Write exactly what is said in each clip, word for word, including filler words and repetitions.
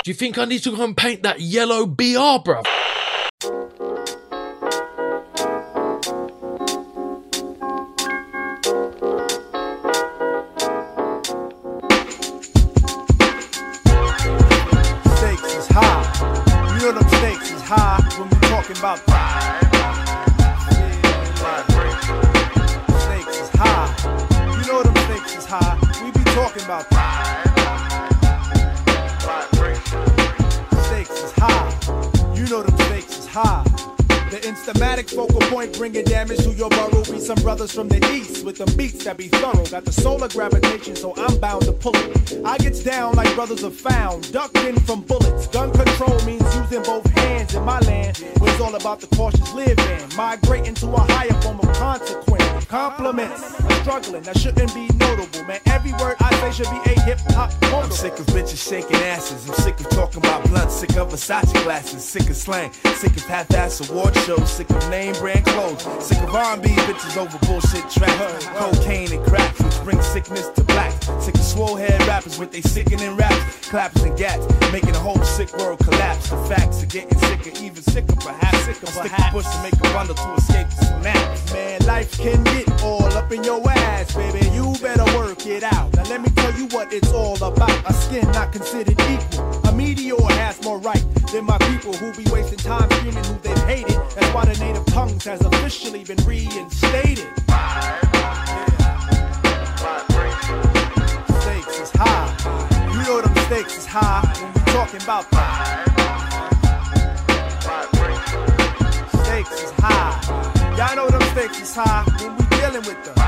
Do you think I need to go and paint that yellow B R, bruv? Stakes is high. You know them stakes is high when we talking about pride. Stakes is high. You know them stakes is high. We be talking about pride. Stakes is high. You know them stakes is high. The Instamatic focal point bringing damage to your burrow. Be some brothers from the east with them beats that be thorough. Got the solar gravitation, so I'm bound to pull it. I gets down like brothers are found, ducking from bullets. Gun control means using both hands in my land, where it's all about the cautious living. Migrating to a higher form of consequence. Compliments, I'm struggling, that shouldn't be notable. Man, every word I say should be a hip-hop quotable. I'm sick of bitches shaking asses. I'm sick of talking about blunts. Sick of Versace glasses. Sick of slang. Sick of half-ass award shows. Sick of name brand clothes. Sick of R and B bitches over bullshit tracks. Cocaine and cracks, which brings sickness to blacks. Sick of swole head rappers with they sickening raps. Claps and gats, making the whole sick world collapse. The facts are getting sicker, even sicker perhaps. Sicker perhaps. Stick a bush to make a bundle to escape the snaps. Man, life can get all up in your ass, baby. You better work it out. Now let me tell you what it's all about. A skin not considered equal. A meteor has more right than my people who be wasting time screaming who they've hated. That's why the native tongues has officially been reinstated. Stakes is high. You know them stakes is high when we talking about pride. Stakes is high. Y'all know them stakes is high when we dealing with them.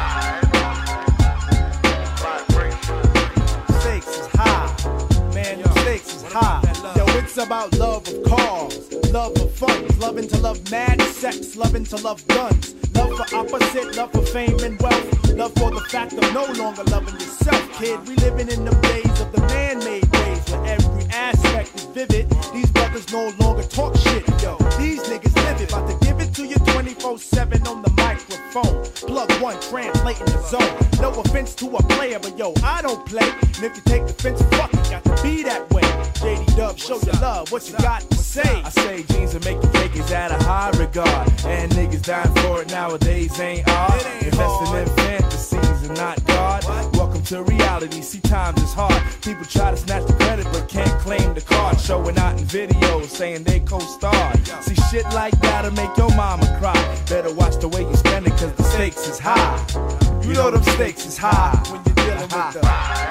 Stakes is high. Man, them stakes is high. Yo, it's about love of cars, love of funds, loving to love mad sex, loving to love guns, love for opposite, love for fame and wealth, love for the fact of no longer loving yourself, kid. We living in them days of the man-made ways where every aspect is vivid. These brothers no longer talk shit, yo. These niggas live it, about to give it to you twenty-four seven on the microphone. Plug one, translating the zone. No offense to a player, but yo, I don't play. And if you take offense, fuck it, got to be that way. J D Dub, show your love, what you got to say? I say jeans and make you take is at a high regard. And niggas dying for it nowadays ain't odd. Investing in fantasies and not God. Welcome to reality, see times is hard. People try to snatch the credit but can't claim the card. Showing out in videos saying they co-starred. See shit like that'll make your mama cry. Better watch the way you spend it cause the stakes is high. You know them stakes is high when you're dealing with the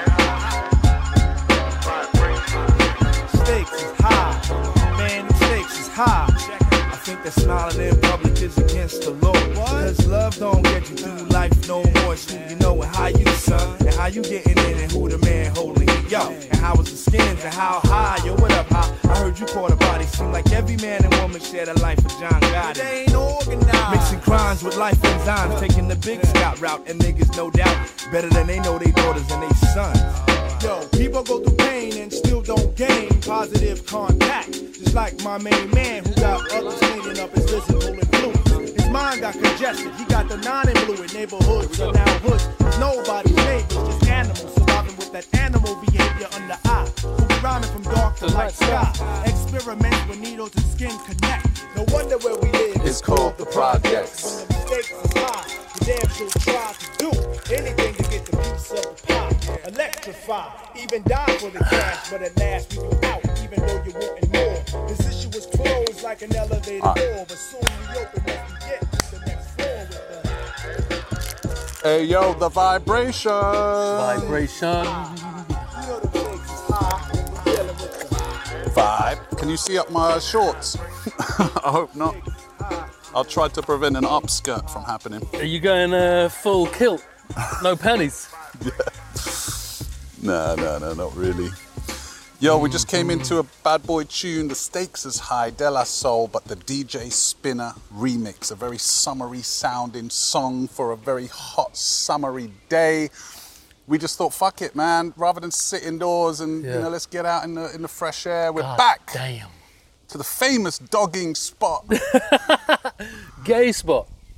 stakes is high. Man, them stakes is high. I think that smiling in public is against the law. Cause love don't get you through life no more. It's who you know and how you son. And how you getting in and who the man holding you. Yo, and how was the skins and how high. Yo, what up, how? I heard you caught a body. Seem like every man and woman shared a life with John Gotti. They ain't organized. Mixing crimes with life enzymes. Taking the big scout route. And niggas no doubt better than they know they daughters and they sons. Yo, people go through pain and still don't gain positive contact. Just like my main man who got others cleaning up his physical influence. His mind got congested, he got the non-influent neighborhoods are now hoods. There's nobody's neighbors, just animals surviving with that animal behavior under eye. Who be rhyming from dark to light sky. Experiments when needles and skin connect. No wonder where we live. It's called the projects. When the mistakes is high, the damn sure try to do anything to get the piece of the pie. Electrify, even die for the cash, but at last we go out, even though you're wanting more. This issue was closed like an elevator right. door, but soon we open as we get to the next floor with the Hey yo, the vibration. Vibration. you know the stakes is high when we're dealing with the Vibe. Can you see up my shorts? I hope not. I'll try to prevent an upskirt from happening. Are you going uh, full kilt? No panties? Yeah. No, no, no, not really. Yo, we just came into a bad boy tune. The stakes is high, De La Soul, but the D J Spinner remix. A very summery sounding song for a very hot summery day. We just thought, fuck it, man. Rather than sit indoors and, Yeah. you know, let's get out in the in the fresh air. We're God back damn. to the famous dogging spot. Gay spot.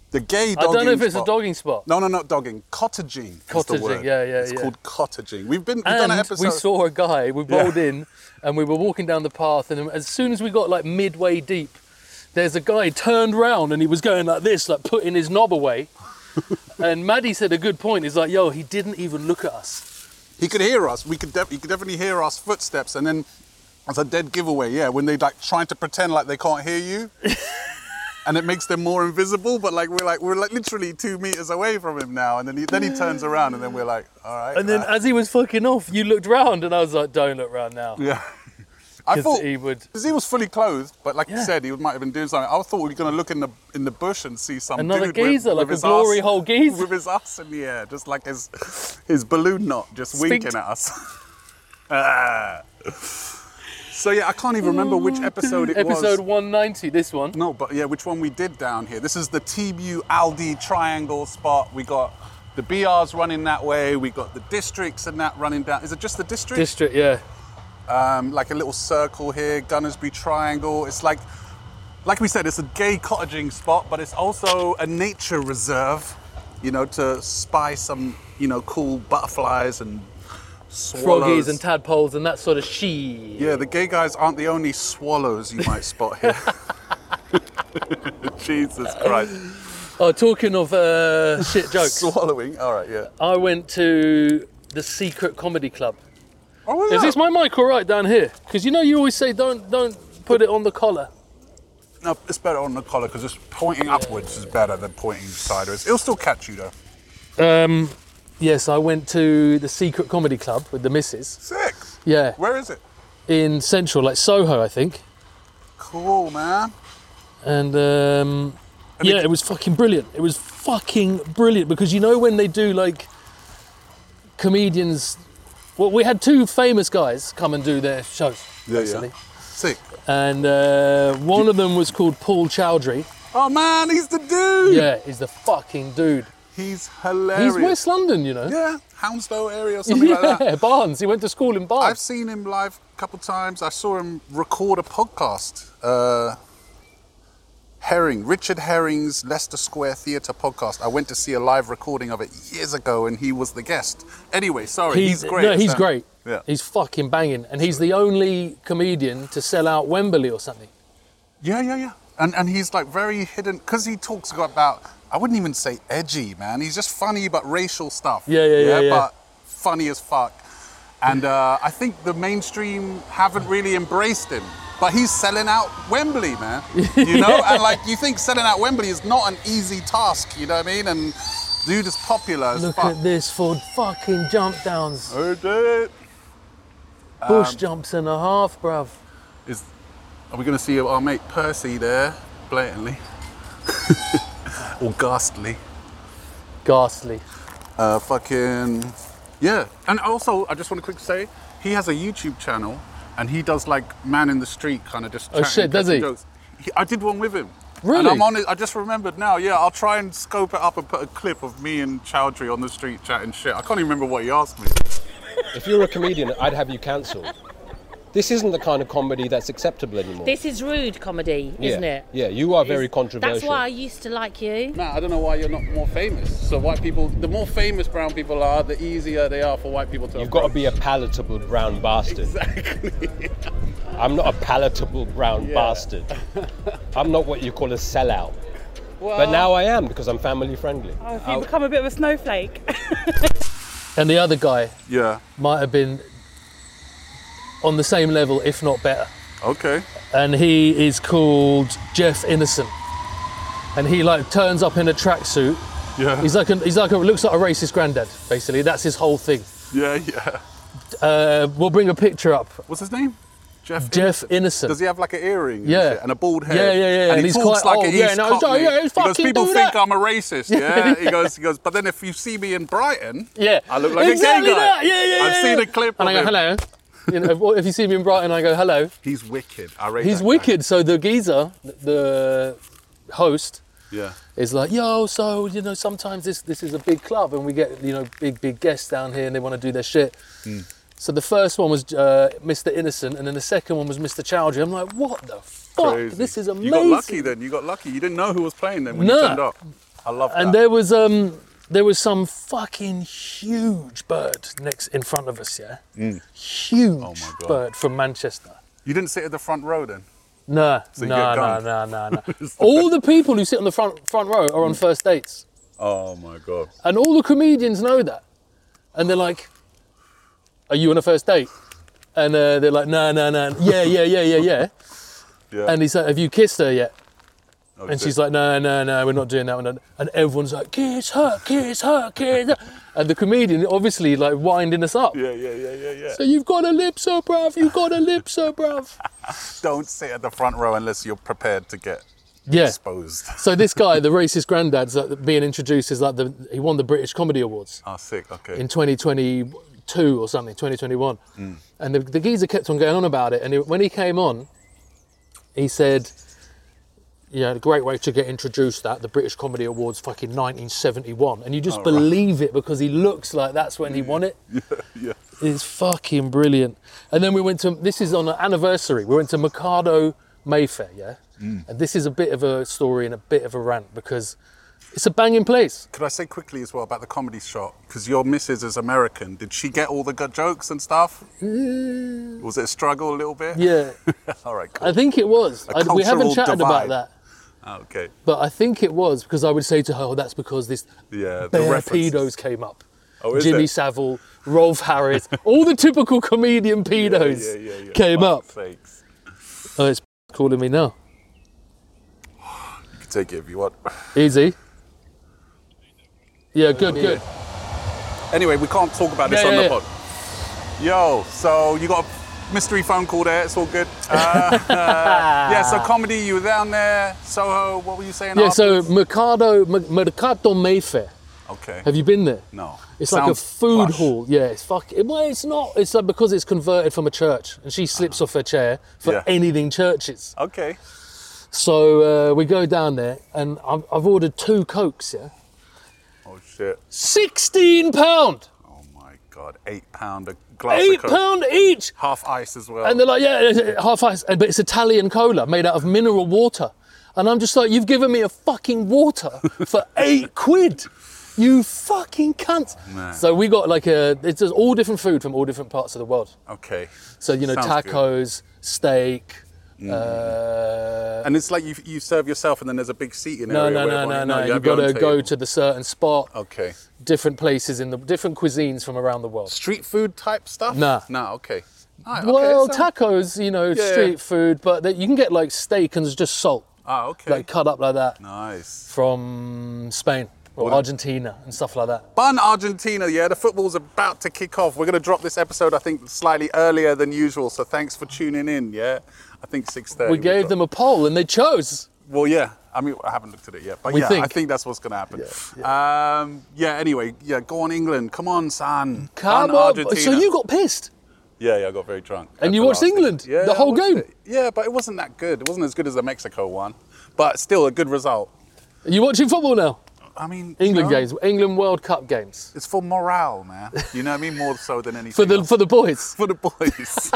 The gay I dogging don't know if it's spot. a dogging spot. No, no, not dogging. Cottaging. is the Cottaging, word. yeah, yeah, It's yeah. called cottaging. We've been. We've done an And episode. we saw a guy, we Yeah. rolled in and we were walking down the path, and as soon as we got like midway deep, there's a guy turned round and he was going like this, like putting his knob away. And Maddie said a good point. He's like, yo, he didn't even look at us. He could hear us. We could. Def- he could definitely hear our footsteps, and then it's a dead giveaway. Yeah, when they like trying to pretend like they can't hear you, and it makes them more invisible. But like we're like we're like literally two meters away from him now, and then he then he turns around, and then we're like, all right. And then right. as he was fucking off, you looked round and I was like, don't look round now. yeah. I 'Cause thought he would. because he was fully clothed, but like you Yeah. said, he might have been doing something. I thought we were gonna look in the in the bush and see some Another dude with- geezer, with like a his glory ass- hole geezer. with his ass in the air, just like his his balloon knot, just Spinked. winking at us. Ah. So yeah, I can't even remember which episode it Episode was. one ninety, this one. No, but yeah, which one we did down here. This is the T B U Aldi triangle spot. We got the B Rs running that way. We got the districts and that running down. Is it just the district? District, yeah. um, like a little circle here, Gunnersby Triangle. It's like, like we said, it's a gay cottaging spot, but it's also a nature reserve, you know, to spy some, you know, cool butterflies and swallows. Froggies and tadpoles and that sort of shit. Yeah, the gay guys aren't the only swallows you might spot here. Jesus Christ. Oh, talking of uh, shit jokes. Swallowing? All right, yeah. I went to the Secret Comedy Club. Oh, was Is that? this my mic all right down here? Because you know you always say don't don't put it on the collar. No, it's better on the collar because it's pointing upwards is better than pointing sideways. It'll still catch you though. Um, yes, I went to the Secret Comedy Club with the missus. Sick. Yeah, Where is it? in Central, like Soho, I think. Cool, man. And um, And yeah, it- it was fucking brilliant. It was fucking brilliant because you know when they do like comedians. Well, we had two famous guys come and do their shows, Yeah, basically. yeah. Sick. And uh, one of them was called Paul Chowdhury. Oh man, he's the dude. Yeah, he's the fucking dude. He's hilarious. He's West London, you know. Yeah, Hounslow area or something Yeah, like that. Barnes. He went to school in I've Barnes. seen him live a couple times. I saw him record a podcast. Uh, Herring, Richard Herring's Leicester Square Theatre podcast. I went to see a live recording of it years ago and he was the guest. Anyway, sorry, he's, great. No, at he's stand- great. Yeah. He's fucking banging. And he's the only comedian to sell out Wembley or something. Yeah, yeah, yeah. And and he's like very hidden, because he talks about, I wouldn't even say edgy, man. He's just funny but racial stuff. Yeah, yeah, yeah, yeah. But funny as fuck. And uh, I think the mainstream haven't really embraced him. But he's selling out Wembley, man. You know? And like, you think selling out Wembley is not an easy task, you know what I mean? And dude is popular as Look fuck. at this for fucking jump downs. Heard it. Bush Um, jumps and a half, bruv. Is, are we going to see our mate Percy there, blatantly? Or ghastly? Ghastly. Uh, fucking, yeah. And also, I just want to quick say, he has a YouTube channel and he does like man in the street kind of just Oh, chatting, shit, does catching he? Jokes. he? I did one with him. Really? And I'm on it, I just remembered now, yeah, I'll try and scope it up and put a clip of me and Chowdhury on the street chatting shit. I can't even remember what he asked me. If you're a comedian, I'd have you cancelled. This isn't the kind of comedy that's acceptable anymore. This is rude comedy, isn't yeah. it? Yeah, you are very It's- controversial. That's why I used to like you. Nah, I don't know why you're not more famous. So white people, the more famous brown people are, the easier they are for white people to You've got to approach. be a palatable brown bastard. Exactly. I'm not a palatable brown Yeah. bastard. I'm not what you call a sellout. Well, But now I am because I'm family friendly. Oh, have you become a bit of a snowflake? And the other guy yeah, might have been on the same level, if not better. okay. And he is called Jeff Innocent. And he like turns up in a tracksuit. Yeah, He's like a, he's like a, looks like a racist granddad, basically. That's his whole thing. yeah, yeah. Uh, we'll bring a picture up. What's his name? Jeff. Jeff Innocent. Does he have like an earring? And, Yeah. shit, and a bald head. Yeah, yeah, yeah, And, and he he's talks quite like old. an Yeah, East no, so, Cockney. yeah, he's he goes, fucking people do think that." I'm a racist. Yeah. He goes, he goes. But then if you see me in Brighton, Yeah. I look like exactly a gay guy. that. Yeah, yeah, I've yeah, seen yeah. a clip And of I go, him. hello. You know, if you see me in Brighton, I go, hello. He's wicked. I rate He's that guy. wicked. So the geezer, the host, Yeah. is like, yo, so, you know, sometimes this this is a big club and we get, you know, big, big guests down here and they want to do their shit. Hmm. So the first one was uh, Mister Innocent and then the second one was Mister Chowdhury. I'm like, what the fuck? Crazy. This is amazing. You got lucky then. You got lucky. You didn't know who was playing then when Nah. you turned up. I love that. And there was um there was some fucking huge bird next in front of us, yeah? Huge Oh my God. bird from Manchester. You didn't sit at the front row then? No, you no, get no, gunned? no, no, no. All the people who sit on the front front row are on first dates. Oh my God. And all the comedians know that. And they're like, are you on a first date? And uh, they're like, no, no, no. Yeah, yeah, yeah, yeah, yeah. Yeah. And he's like, have you kissed her yet? Oh, And shit. she's like, no, no, no, we're not doing that one. And everyone's like, kiss her, kiss her, kiss her. And the comedian obviously like winding us up. Yeah, yeah, yeah, yeah, yeah. So you've got a lipso, bruv, you've got a lipso, bruv. Don't sit at the front row unless you're prepared to get Yeah. exposed. So this guy, the racist granddad's like, being introduced as like the, he won the British Comedy Awards Oh, sick. Okay. in twenty twenty-two or something, twenty twenty-one. And the, the geezer kept on going on about it. And he, when he came on, he said, yeah, the great way to get introduced that, the British Comedy Awards fucking nineteen seventy-one. And you just Oh, right. believe it because he looks like that's when he won it. yeah. It's fucking brilliant. And then we went to, this is on an anniversary, we went to Mercado Mayfair, yeah? And this is a bit of a story and a bit of a rant because it's a banging place. Could I say quickly as well about the comedy shop? Because your missus is American. Did she get all the good jokes and stuff? Was it a struggle a little bit? Yeah, All right, cool. I think it was. A I, we haven't cultural chatted about divide. that. Ah, okay. But I think it was because I would say to her, oh, that's because this Yeah, the bare references. pedos came up. Oh, is Jimmy it? Savile, Rolf Harris, all the typical comedian pedos Yeah, yeah, yeah, yeah. came up. Fuck's sakes. Oh, it's calling me now. You can take it if you want. Easy. Yeah, good, good. Anyway, we can't talk about this Yeah, on yeah, the yeah. pod. Yo, so you got a mystery phone call there. It's all good. Uh, uh, yeah, so comedy, you were down there. Soho, what were you saying Yeah, so afterwards? Mercado, M- Mercado Mayfair. Okay. Have you been there? No. It's like a Sounds food plush. hall. Yeah, it's fuck. it- Well, it's not. It's like because it's converted from a church, and she slips off her chair for Yeah. anything churches. Okay. So uh, we go down there, and I've, I've ordered two cokes. Yeah, Oh, shit. sixteen pound, Oh, my God. Eight pound a glass eight of Coke. pound each. Half ice as well. And they're like, yeah, it's half ice, and- but it's Italian cola made out of mineral water. And I'm just like, you've given me a fucking water for eight quid. You fucking cunt. Man. So we got like a, it's just all different food from all different parts of the world. Okay. So, you know, Sounds good. tacos, steak. Uh, And it's like you you serve yourself and then there's a big seating no, area. no, where no, everyone- no, no. you You've have your got own to go table. to the certain spot. Okay. Different places in the different cuisines from around the world. Street food type stuff? Nah. Nah, okay. Alright, okay, Well, so- tacos, you know, Yeah. street food, but that you can get like steak and it's just salt, Ah, okay. like cut up like that Nice. from Spain or Argentina and stuff like that. Bun Argentina, yeah, the football's about to kick off. We're going to drop this episode, I think, slightly earlier than usual, so thanks for tuning in, yeah? I think six thirty. We gave them a poll and they chose. Well, yeah. I mean, I haven't looked at it yet, but We yeah, think. I think that's what's going to happen. Yeah, Um, yeah, anyway, yeah, go on England. Come on, son. Come Bun on. Argentina. So you got pissed. Yeah, yeah, I got very drunk. And at you the watched last thing. England? Yeah, The I whole watched game? it. Yeah, but it wasn't that good. It wasn't as good as the Mexico one, but still a good result. Are you watching football now? I mean, you England know, games, England World Cup games. It's for morale, man. You know what I mean? More so than anything. For the else. for the boys. for the boys.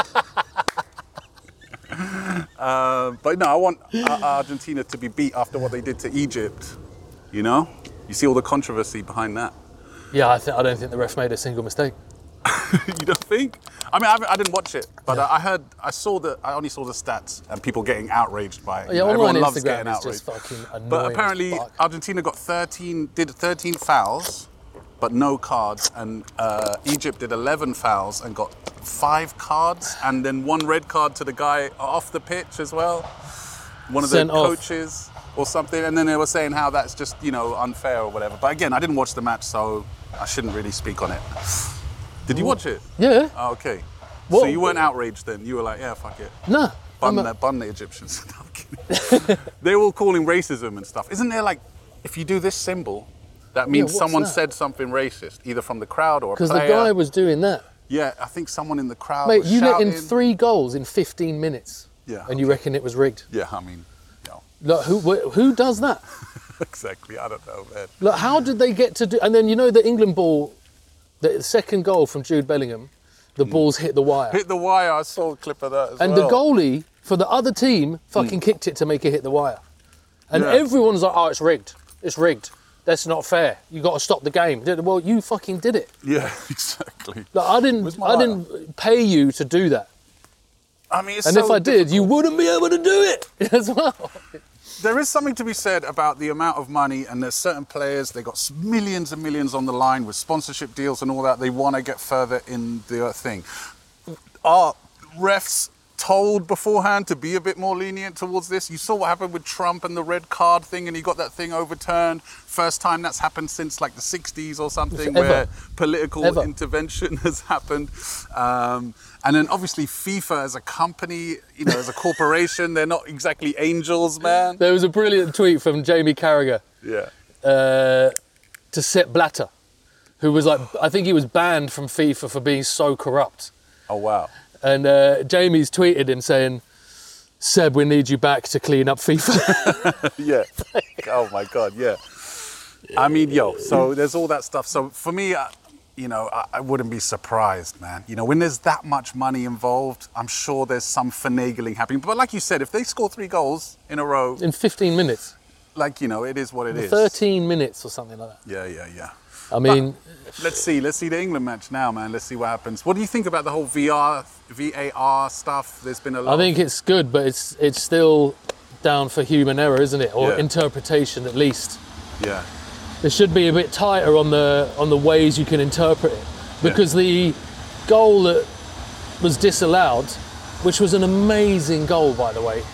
uh, but no, I want uh, Argentina to be beat after what they did to Egypt. You know, you see all the controversy behind that. Yeah, I think I don't think the ref made a single mistake. You don't think? I mean, I, haven't- I didn't watch it, but uh, I heard, I saw the, I only saw the stats and people getting outraged by it. You Yeah, know, online everyone loves Instagram getting is outraged. just fucking annoying. But as apparently, fuck. Argentina got thirteen, did thirteen fouls, but no cards, and uh, Egypt did eleven fouls and got five cards, and then one red card to the guy off the pitch as well, one of Sent the off. coaches or something, and then they were saying how that's just, you know, unfair or whatever. But again, I didn't watch the match, so I shouldn't really speak on it. Did you watch it? Yeah. Oh, okay. What- So you weren't outraged then? You were like, yeah, fuck it. Nah. Bun, I'm a- the, bun the Egyptians. No, I'm kidding. They're all calling racism and stuff. Isn't there like, if you do this symbol, that means what's someone that? said something racist, either from the crowd or a Because the player? guy was doing that. Yeah, I think someone in the crowd Mate, was you let shouting. in three goals in fifteen minutes. Yeah, And you reckon it was rigged? Yeah, I mean, no, Like, who wh- who does that? exactly. I don't know, man. Like, how did they get to do? And then you know the England ball, the second goal from Jude Bellingham, the balls hit the wire, Hit the wire. I saw a clip of that as and well. the goalie for the other team fucking kicked it to make it hit the wire, and Yeah. everyone's like, "Oh, it's rigged. It's rigged." That's not fair. You got to stop the game. Well, you fucking did it. Yeah, exactly. Like, I didn't. Where's my I lighter? didn't pay you to do that. I mean, it's And so if I did, you difficult. wouldn't be able to do it as well. There is something to be said about the amount of money, and there's certain players, they got s- millions and millions on the line with sponsorship deals and all that. They want to get further in the thing. Are refs told beforehand to be a bit more lenient towards this? You saw what happened with Trump and the red card thing, and he got that thing overturned. First time that's happened since like the sixties or something, Ever. where political Ever. intervention has happened. Um, and then obviously FIFA as a company, you know, as a corporation, they're not exactly angels, man. There was a brilliant tweet from Jamie Carragher Yeah. uh, to Sepp Blatter, who was like, I think he was banned from FIFA for being so corrupt. Oh, wow. And uh, Jamie's tweeted him saying, Seb, we need you back to clean up FIFA. Yeah. Oh my God. Yeah. I mean, yo. So there's all that stuff. So for me, uh, you know, I, I wouldn't be surprised, man. You know, when there's that much money involved, I'm sure there's some finagling happening. But like you said, if they score three goals in a row, In fifteen minutes. like you know, it is what it is. thirteen minutes or something like that. Yeah, yeah, yeah. I mean, Let's see. Let's see the England match now, man. Let's see what happens. What do you think about the whole V R, V A R stuff? There's been a lot. I think it's good, but it's it's still down for human error, isn't it? Or Yeah. interpretation at least. Of, yeah. It should be a bit tighter on the on the ways you can interpret it, because the goal that was disallowed, which was an amazing goal by the way,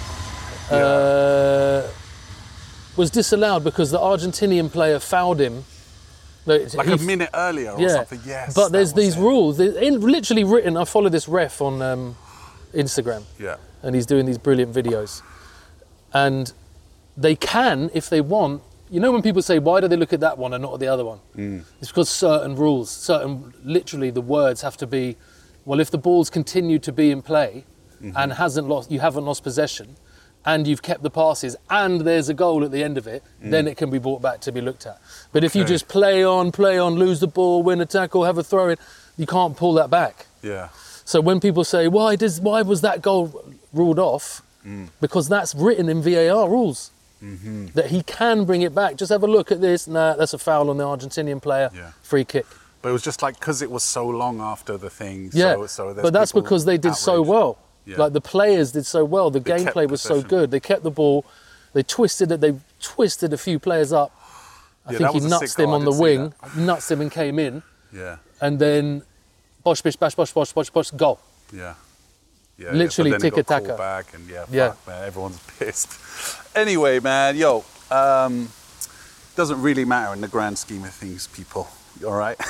uh, was disallowed because the Argentinian player fouled him. Like Like he a f- minute earlier or yeah. something. Yes. But that there's was these it. rules, they're in, literally written. I follow this ref on um, Instagram. Yeah. And he's doing these brilliant videos. And they can, if they want, you know when people say, why do they look at that one and not at the other one? Mm. It's because certain rules, certain, literally the words have to be, well, if the ball's continued to be in play Mm-hmm. and hasn't lost, you haven't lost possession, and you've kept the passes, and there's a goal at the end of it, then it can be brought back to be looked at. But if you Mm. Okay. just play on, play on, lose the ball, win a tackle, have a throw in, you can't pull that back. Yeah. So when people say, why does why was that goal ruled off? Mm. Because that's written in V A R rules. Mm-hmm. That he can bring it back. Just have a look at this. Nah, that's a foul on the Argentinian player. Yeah. Free kick. But it was just like because it was so long after the thing. Yeah, So, so there's but that's people because they did so outraged. well. Yeah. Like the players did so well. The They kept gameplay was so possession. good. They kept the ball. They twisted it. They twisted a few players up. I Yeah, think that he was a nutsed sick him goal. I on the did see wing, nutsed him and came in, Yeah. and then bosh, bish, bash, bosh, bosh, bosh, bosh, goal. Yeah. Yeah, Literally yeah. But then it got tiki-taka. called back and yeah, Yeah. fuck, man, everyone's pissed. Anyway, man, yo, um, doesn't really matter in the grand scheme of things, people. You all right?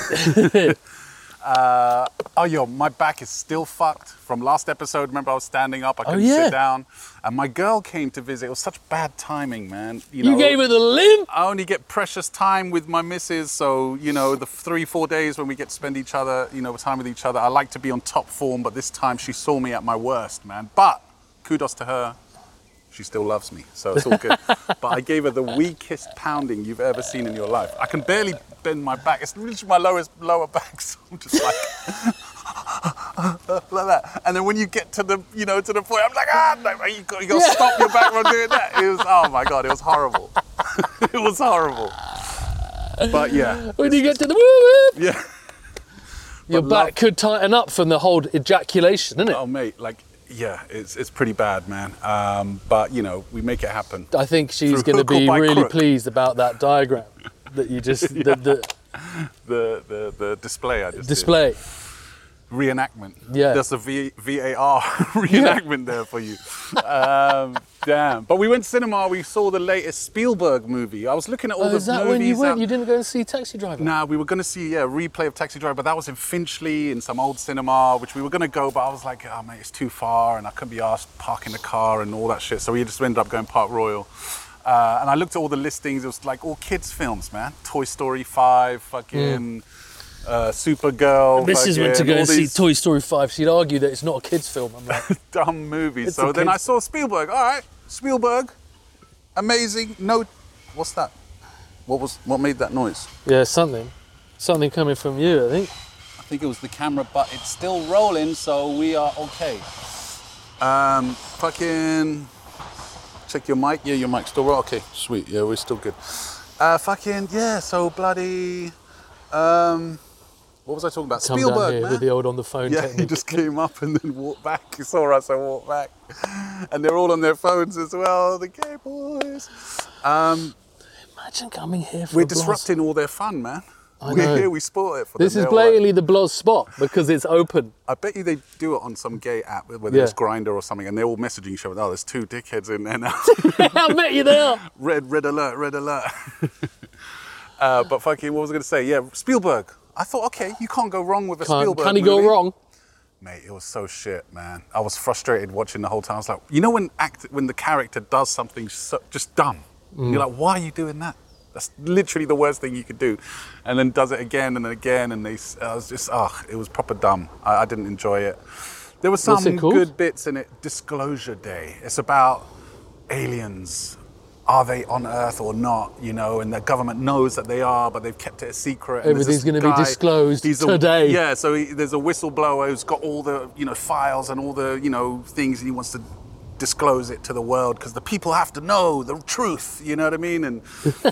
uh, oh, yo, my back is still fucked from last episode. Remember, I was standing up, I couldn't yeah. sit down, and my girl came to visit. It was such bad timing, man. You, You know, gave her the limp. I only get precious time with my missus, so you know the three, four days when we get to spend each other, you know, time with each other. I like to be on top form, but this time she saw me at my worst, man. But kudos to her, she still loves me, so it's all good. But I gave her the weakest pounding you've ever seen in your life. I can barely bend my back. It's literally my lowest lower back, so I'm just like. like that, and then when you get to the, you know, to the point, I'm like, ah, no, you got, you got to Yeah. stop your back from doing that. It was, oh my god, it was horrible. It was horrible. But yeah, When you get to the woo woo, yeah. your But back love- could tighten up from the whole ejaculation, isn't it? Oh mate, like yeah, it's it's pretty bad, man. Um, but you know, we make it happen. I think she's Through going to hook or be by really crook. pleased about that diagram that you just the, the The the the display I just did. display. Reenactment. Yeah. That's a v, VAR reenactment there for you. Um, damn. But we went cinema. We saw the latest Spielberg movie. I was looking at all Oh, the is that movies. when you went? out- You didn't go and see Taxi Driver? Nah, we were going to see yeah, a replay of Taxi Driver, but that was in Finchley in some old cinema, which we were going to go, but I was like, oh, mate, it's too far, and I couldn't be asked parking the car and all that shit. So we just ended up going Park Royal. Uh, and I looked at all the listings. It was like all kids' films, man. Toy Story five, fucking uh, Supergirl. This is when to fucking go all and see these Toy Story five. She'd argue that it's not a kid's film. I'm like, dumb movies. It's So a then I kids- saw Spielberg. All right, Spielberg, amazing. No, what's that? What was what made that noise? yeah, something, something coming from you, I think. I think it was the camera, but it's still rolling, so we are okay. Um, fucking check your mic. Yeah, your mic's still rolling. Okay, sweet. Yeah, we're still good. Uh, fucking, yeah, so bloody... Um, what was I talking about? Come Spielberg, down here man. with the old on the phone Yeah, technique. he just came up and then walked back. He saw us and walked back. And they're all on their phones as well, the gay boys. Um, Imagine coming here for we're a Blos. disrupting all their fun, man. I we're know. here, we sport it for This them. is They're all like- blatantly the Blos spot because it's open. I bet you they do it on some gay app, whether Yeah. it's Grindr or something, and they're all messaging each other. Oh, there's two dickheads in there now. I bet you they are. red, red alert, red alert. uh, but fucking, what was I going to say? Yeah, Spielberg. I thought, okay, you can't go wrong with a Can't, Spielberg can he movie. go wrong? Mate, it was so shit, man. I was frustrated watching the whole time. I was like, you know when act when the character does something so, just dumb, and you're like, why are you doing that? That's literally the worst thing you could do. And then does it again and again, and they, I was just, ah, oh, it was proper dumb. I, I didn't enjoy it. There were some What's it called? good bits in it. Disclosure Day. It's about aliens. Are they on Earth or not? You know, and the government knows that they are, but they've kept it a secret. And there's Everything's this going to be guy- disclosed he's a- today. yeah, so he, there's a whistleblower who's got all the, you know, files and all the, you know, things, and he wants to disclose it to the world because the people have to know the truth. You know what I mean? And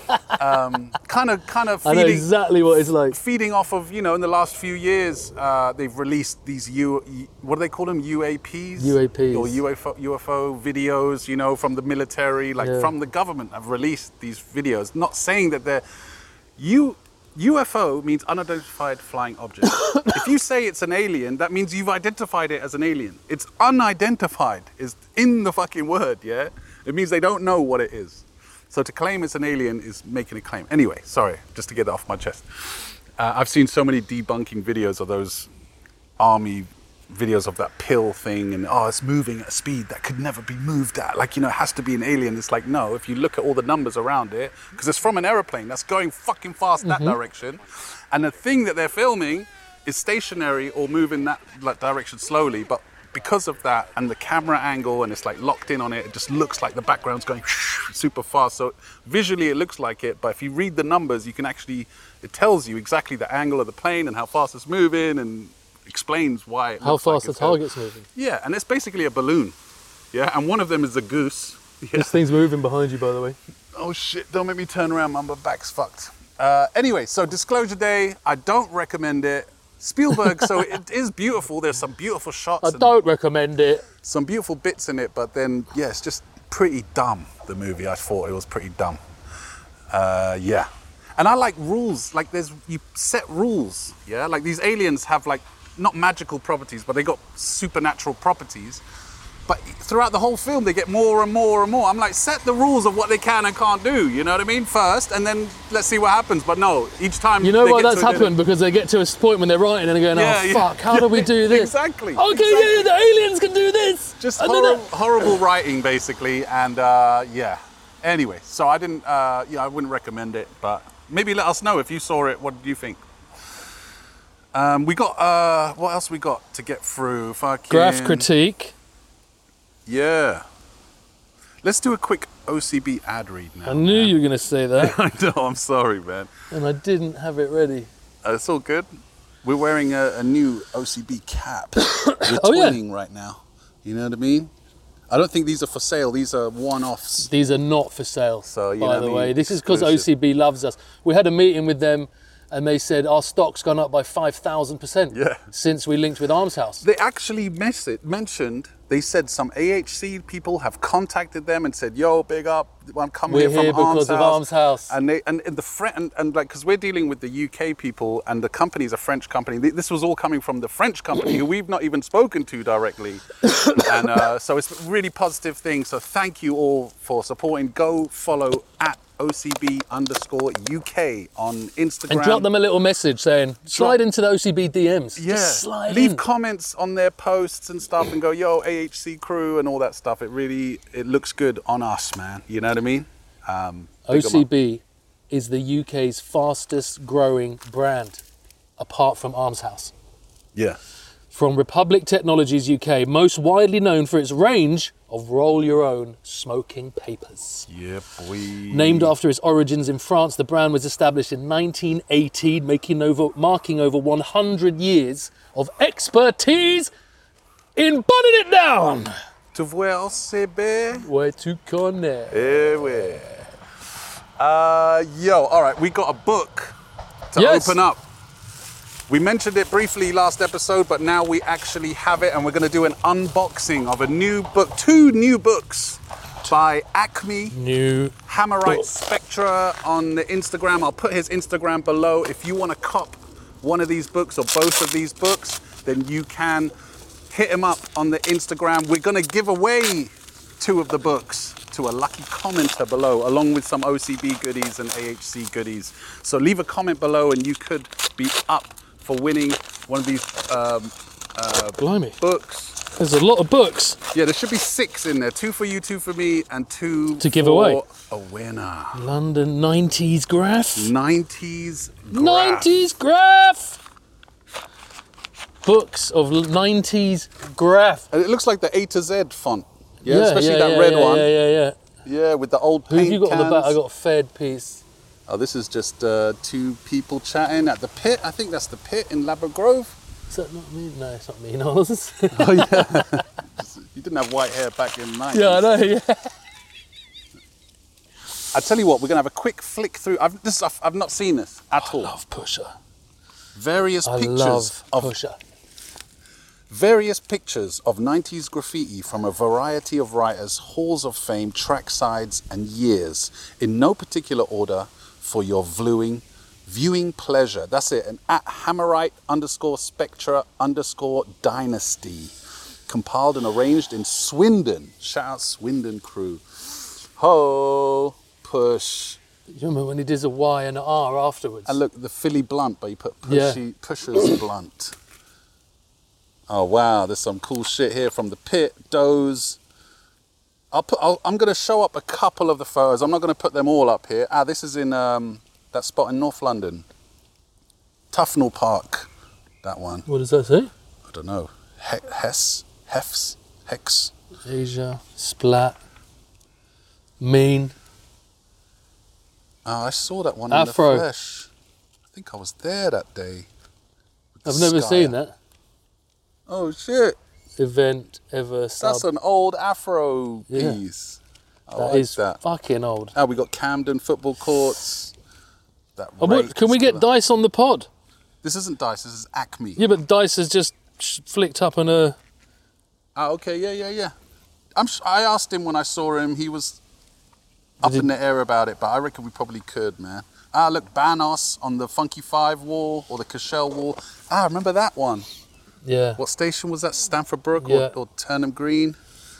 um, kind of, kind of I know feeding, exactly what it's like. feeding off of, you know, in the last few years, uh, they've released these U, what do they call them? U A Ps? U A Ps. Or U F O, U F O videos, you know, from the military, like Yeah. from the government have released these videos, not saying that they're, you, U F O means unidentified flying object. If you say it's an alien, that means you've identified it as an alien. It's unidentified, is in the fucking word, yeah? It means they don't know what it is. So to claim it's an alien is making a claim. Anyway, sorry, just to get that off my chest. Uh, I've seen so many debunking videos of those army videos of that pill thing, and oh, it's moving at a speed that could never be moved at. Like, you know, it has to be an alien. It's like, no, if you look at all the numbers around it, because it's from an aeroplane that's going fucking fast that direction, and the thing that they're filming is stationary or moving that like, direction slowly, but because of that and the camera angle and it's like locked in on it, it just looks like the background's going super fast. So visually it looks like it, but if you read the numbers, you can actually, it tells you exactly the angle of the plane and how fast it's moving and explains why it How looks like fast the it's going. target's moving. Yeah, and it's basically a balloon. Yeah, and one of them is a goose. Yeah. This thing's moving behind you, by the way. Oh shit, don't make me turn around, man, my back's fucked. Uh, anyway, so Disclosure Day, I don't recommend it. Spielberg, so it is beautiful. There's some beautiful shots. I and don't recommend it. some beautiful bits in it, but then, yeah, it's just pretty dumb, the movie. I thought it was pretty dumb. Uh, yeah. And I like rules, like there's, you set rules, yeah? Like these aliens have like, not magical properties, but they got supernatural properties. But throughout the whole film, they get more and more and more. I'm like, set the rules of what they can and can't do, you know what I mean, first, and then let's see what happens. But no, each time You know they why get that's to a- happened? Because they get to a point when they're writing and they're going, Yeah, oh, yeah. fuck, how do we do this? Exactly, Okay, exactly. yeah, the aliens can do this. Just And then horrible, horrible writing, basically, and uh, yeah. Anyway, so I didn't, uh, yeah, I wouldn't recommend it, but maybe let us know if you saw it. What did you think? Um, we got, uh, what else we got to get through? Fucking Graph critique. Yeah. Let's do a quick O C B ad read now. I knew you were going to say that, I know, I'm sorry, man. and I didn't have it ready. Uh, it's all good. We're wearing a, a new O C B cap. We're Oh, yeah. twinning right now. You know what I mean? I don't think these are for sale. These are one-offs. These are not for sale, So, you by know the what I way. mean? This is because O Exclusive. C B loves us. We had a meeting with them, and they said our stock's gone up by five thousand percent Yeah. since we linked with Arms House. They actually mess it, mentioned, they said some A H C people have contacted them and said, yo, big up, I'm coming We're here here from Arms because of House. Arms House. And they and, and the French and, and like because we're dealing with the U K people and the company's a French company. Th- This was all coming from the French company who we've not even spoken to directly. And uh, so it's a really positive thing. So thank you all for supporting. Go follow at O C B underscore U K on Instagram. And drop them a little message saying, slide into the O C B D Ms. Yeah, Just slide leave in. comments on their posts and stuff and go, yo, A H C crew and all that stuff. It really, it looks good on us, man. You know what I mean? Um, big 'em O C up. B is the U K's fastest growing brand, apart from Arms House. Yeah. From Republic Technologies U K, most widely known for its range of roll-your-own smoking papers. Yeah, boy. Named after its origins in France, the brand was established in nineteen eighteen, making over, marking over one hundred years of expertise in butting it down. Tu vois O C B? Where to connect. Eh ouais. Uh, yo, all right, we got a book to Yes. open up. We mentioned it briefly last episode, but now we actually have it, and we're going to do an unboxing of a new book, two new books by Acme. New Hammerite book. Spectra on the Instagram. I'll put his Instagram below. If you want to cop one of these books or both of these books, then you can hit him up on the Instagram. We're going to give away two of the books to a lucky commenter below, along with some O C B goodies and A H C goodies. So leave a comment below and you could be up for winning one of these um, uh, Blimey. books. There's a lot of books. Yeah, there should be six in there. Two for you, two for me, and two To give for away. a winner. London nineties graph. nineties graph. nineties graph. Books of nineties graph. And it looks like the A to Z font. Yeah, Yeah, especially yeah, that yeah, red yeah, one. Yeah, yeah, yeah. Yeah, with the old Who paint have you got cans. on the back? I got a Fed piece. Oh, this is just uh, two people chatting at the pit. I think that's the pit in Labrador Grove. Is that not me? No, it's not me. No. Oh, yeah. You didn't have white hair back in the nineties. Yeah, I know. Yeah. I tell you what, we're going to have a quick flick through. I've, this, I've, I've not seen this at I all. love Pusher. Various I pictures love of Pusher. Various pictures of nineties graffiti from a variety of writers, halls of fame, tracksides, and years, in no particular order, for your viewing, viewing pleasure. That's it. And at Hammerite underscore Spectra underscore Dynasty, compiled and arranged in Swindon. Shout out Swindon crew. Ho, push. You remember when he did a Y and an R afterwards? And look, the Philly blunt, but you put Yeah. pushy, pushers blunt. Oh wow, there's some cool shit here from the pit, Doze. I'll put. I'll, I'm going to show up a couple of the photos. I'm not going to put them all up here. Ah, this is in um, that spot in North London, Tufnell Park. That one. What does that say? I don't know. He- Hess, Hefs, Hex. Asia, Splat, Mean. Oh, I saw that one Afro. in the flesh. I think I was there that day. with the I've never Skyer. seen that Oh shit. event ever. Sub. That's an old Afro Yeah. piece. I That like is that. fucking old. Ah, we got Camden football courts. That Oh, what, rate can we is get killer. Dice on the pod? This isn't Dice. This is Acme. Yeah, but Dice has just sh- flicked up on a. Ah, okay. Yeah, yeah, yeah. I'm. Sh- I asked him when I saw him. He was up he- in the air about it, but I reckon we probably could, man. Ah, look, Banos on the Funky Five wall or the Cashel wall. Ah, remember that one? Yeah. What station was that? Stamford Brook Yeah. or, or Turnham Green?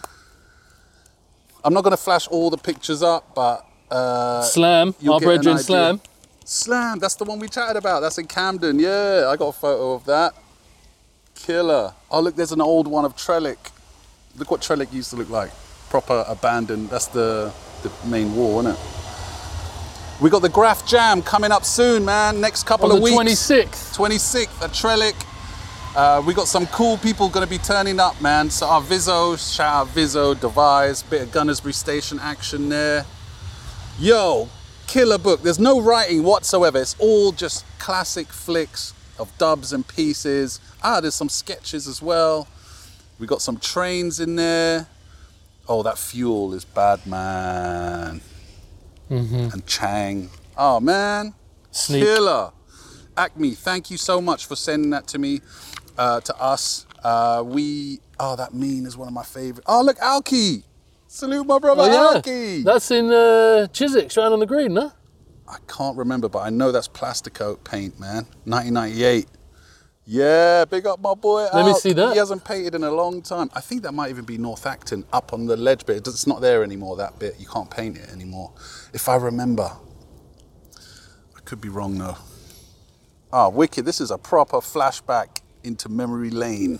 I'm not going to flash all the pictures up, but uh, Slam, you'll our get an brethren idea. Slam. Slam, that's the one we chatted about. That's in Camden. Yeah, I got a photo of that. Killer. Oh, look, there's an old one of Trellick. Look what Trellick used to look like. Proper abandoned. That's the, the main wall, isn't it? We got the Graph Jam coming up soon, man. Next couple On of the weeks. twenty-sixth. twenty-sixth at Trellick. Uh, we got some cool people going to be turning up, man. So our Vizzo, shout out Vizzo, Devise, bit of Gunnersbury Station action there. Yo, killer book. There's no writing whatsoever. It's all just classic flicks of dubs and pieces. Ah, there's some sketches as well. We got some trains in there. Oh, that Fuel is bad, man. Mm-hmm. And Chang. Oh, man. Sneak. Killer. Acme, thank you so much for sending that to me, uh, to us. Uh, we, oh, that Mean is one of my favorite. Oh, look, Alki. Salute my brother, Oh, yeah. Alki. That's in uh, Chiswick, straight on the green, no? I can't remember, but I know that's Plasticoat paint, man. nineteen ninety-eight. Yeah, big up my boy. Let me Alk. see that. He hasn't painted in a long time. I think that might even be North Acton up on the ledge bit. It's not there anymore, that bit. You can't paint it anymore. If I remember. I could be wrong, though. Ah, wicked. This is a proper flashback into memory lane.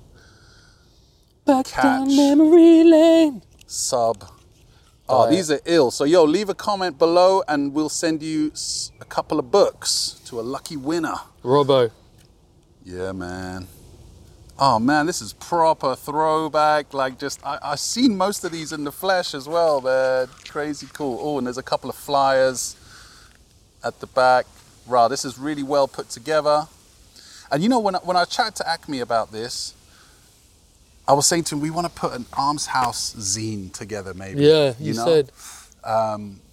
Back Catch. down memory lane. Sub. Oh, Oh, yeah. these are ill. So, yo, leave a comment below and we'll send you s- a couple of books to a lucky winner. Robbo. Yeah, man. Oh, man, this is proper throwback. Like, just, I, I've seen most of these in the flesh as well, man. Crazy cool. Oh, and there's a couple of flyers at the back. Rah, this is really well put together. And you know, when I, when I chatted to Acme about this, I was saying to him, we want to put an Arms House zine together, maybe. Yeah, you, know? said. Um,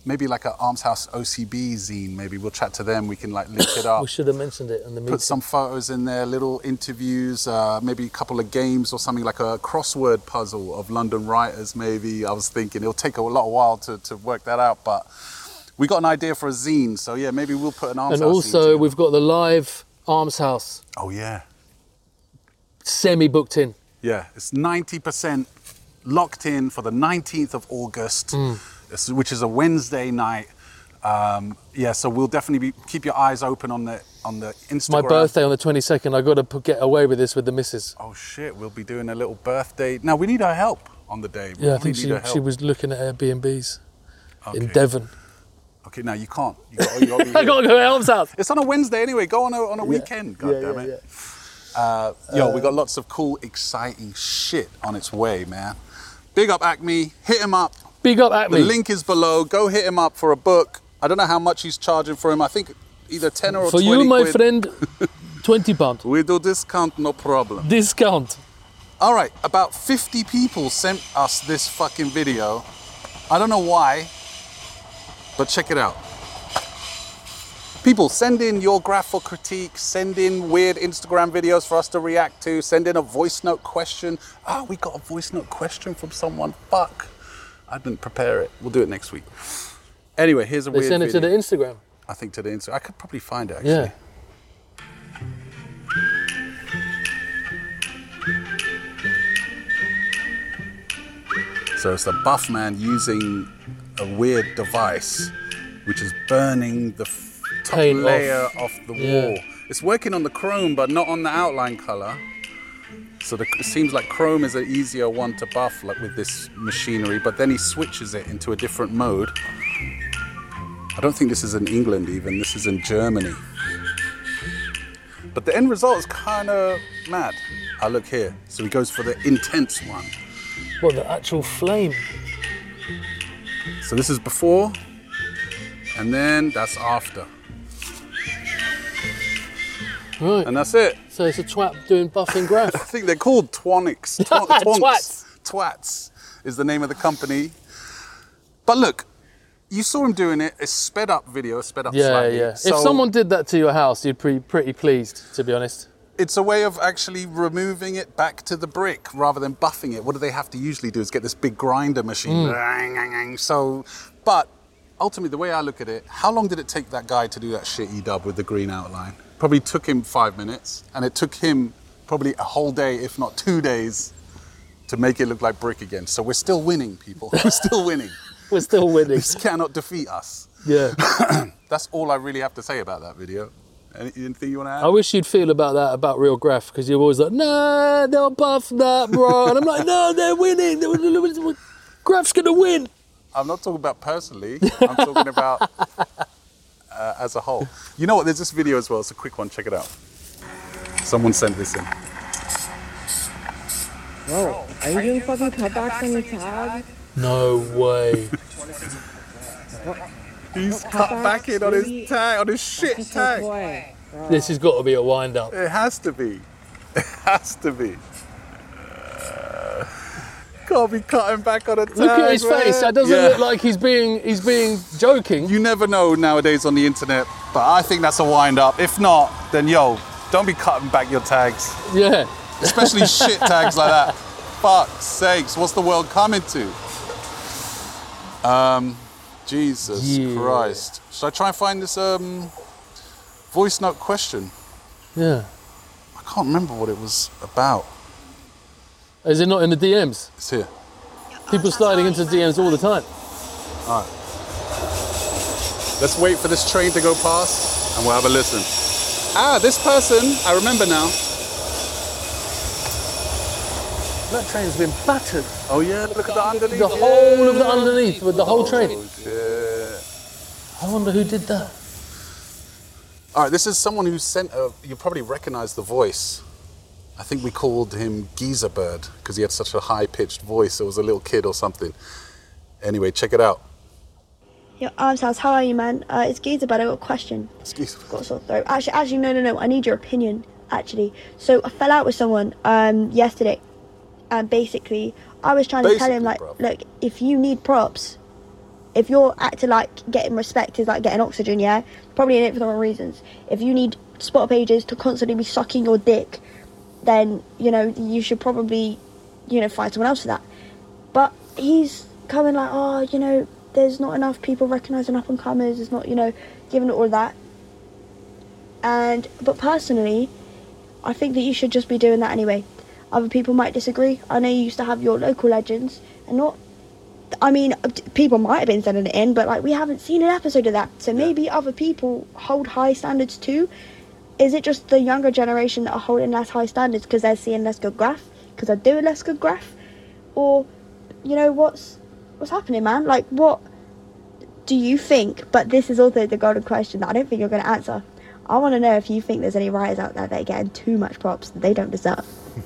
maybe like an Arms House O C B zine. Maybe we'll chat to them. We can like link it up. We should have mentioned it in the meeting. Put some photos in there, little interviews, uh, maybe a couple of games or something like a crossword puzzle of London writers. Maybe I was thinking it'll take a lot of while to, to work that out, but we got an idea for a zine. So yeah, maybe we'll put an Arms and House. And also zine we've got the live Arms House. Oh yeah. Semi booked in. Yeah, it's ninety percent locked in for the nineteenth of August, mm. which is a Wednesday night. Um, yeah, so we'll definitely be, keep your eyes open on the on the Instagram. My birthday on the twenty-second. I got to put, get away with this with the missus. Oh shit, we'll be doing a little birthday. Now we need her help on the day. We yeah, I really think she, need her help. she was looking at Airbnbs Okay. in Devon. Okay, now you can't. You got, you got to be I got to go to Arms House. It's on a Wednesday anyway. Go on a, on a Yeah. weekend. God Yeah, damn yeah, it. yeah. Uh, yo, we got lots of cool, exciting shit on its way, man. Big up Acme. Hit him up. Big up Acme. The link is below. Go hit him up for a book. I don't know how much he's charging for him. I think either ten or For twenty you, my quid. friend, twenty pounds. We do discount, no problem. Discount. All right, about fifty people sent us this fucking video. I don't know why, but check it out. People, send in your graph or critique, send in weird Instagram videos for us to react to, send in a voice note question. Ah, we got a voice note question from someone. Fuck. I didn't prepare it. We'll do it next week. Anyway, here's a They weird send it video. to the Instagram. I think to the Instagram. I could probably find it actually. Yeah. So it's a buff man using a weird device which is burning the f- top Paint layer off. off the Yeah. wall. It's working on the chrome but not on the outline color. So the, it seems like chrome is an easier one to buff like with this machinery, but then he switches it into a different mode. I don't think this is in England even, this is in Germany. But the end result is kind of mad. I look here. So he goes for the intense one. What, the actual flame? So this is before, and then that's after. Right. And that's it. So it's a twat doing buffing I graph. think they're called Twonics. Tw- Twonks. Twats. Twats is the name of the company. But look, you saw him doing it. It's sped up video, sped up Yeah, slightly. yeah. So If someone did that to your house, you'd be pretty pleased, to be honest. it's a way of actually removing it back to the brick rather than buffing it. What do they have to usually do is get this big grinder machine. Mm. So, but ultimately, the way I look at it, how long did it take that guy to do that shit E-dub with the green outline? Probably took him five minutes, and it took him probably a whole day, if not two days, to make it look like brick again. So we're still winning, people. We're still winning. We're still winning. This cannot defeat us. Yeah. That's all I really have to say about that video. Any- Anything you want to add? I wish you'd feel about that about Real Graph, because you're always like, nah, they'll buff that, bro. And I'm like, no, they're winning. Graph's gonna win. I'm not talking about personally. I'm talking about uh, as a whole. You know what? There's this video as well. It's a quick one. Check it out. Someone sent this in. Whoa, are you doing fucking cutbacks on your tag? No way. He's cut back in on his tag, on his shit Just so tag. boy. This has got to be a wind up. It has to be. It has to be. Uh, can't be cutting back on a tag. Look at his man. face. That doesn't Yeah. look like he's being he's being joking. You never know nowadays on the internet, but I think that's a wind up. If not, then yo, don't be cutting back your tags. Yeah. Especially shit tags like that. Fuck's sakes, what's the world coming to? Um, Jesus Yeah. Christ. Should I try and find this um, voice note question? Yeah. I can't remember what it was about. Is it not in the D Ms? It's here. People sliding into the D Ms all the time. All right. Let's wait for this train to go past and we'll have a listen. Ah, this person, I remember now. That train's been battered. Oh yeah, look at the underneath. The whole of the underneath with the whole train. Oh shit. I wonder who did that. All right, this is someone who sent a, you probably recognize the voice. I think we called him Geezer Bird because he had such a high-pitched voice. It was a little kid or something. Anyway, check it out. Yo, Arms House, how are you, man? Uh, it's Geezer, but I got a question. It's Geezer. Got a sore throat. Actually, actually, no, no, no. I need your opinion, actually. So I fell out with someone um, yesterday, and basically, I was trying to tell him, like, Basically, bruv. look, if you need props, if you're acting like getting respect is like getting oxygen, yeah, probably in it for the wrong reasons. If you need spot pages to constantly be sucking your dick, then, you know, you should probably, you know, find someone else for that. But he's coming like, oh, you know, there's not enough people recognising up and comers, there's not, you know, giving it all that. And, but personally, I think that you should just be doing that anyway. Other people might disagree. I know you used to have your local legends, and not, I mean, people might have been sending it in, but like we haven't seen an episode of that. So maybe yeah. other people hold high standards too. Is it just the younger generation that are holding less high standards because they're seeing less good graph, because they're doing less good graph, or, you know, what's what's happening, man? Like, what do you think? But this is also the golden question that I don't think you're going to answer. I want to know if you think there's any writers out there that are getting too much props that they don't deserve.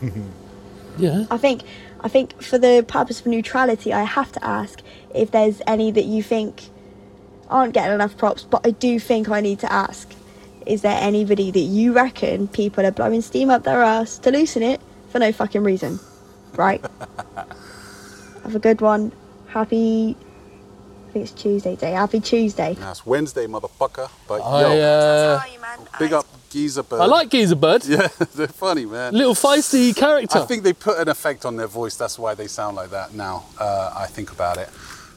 Yeah. I think, I think for the purpose of neutrality, I have to ask if there's any that you think aren't getting enough props. But I do think I need to ask: is there anybody that you reckon people are blowing steam up their ass to loosen it for no fucking reason? Right. Have a good one. Happy. I think it's Tuesday day. Happy Tuesday. Nah, it's Wednesday, motherfucker. But I, yo, uh, big up Geezer Bird. I like Geezer Bird. Yeah, they're funny, man. Little feisty character. I think they put an effect on their voice. That's why they sound like that now. Uh, I think about it.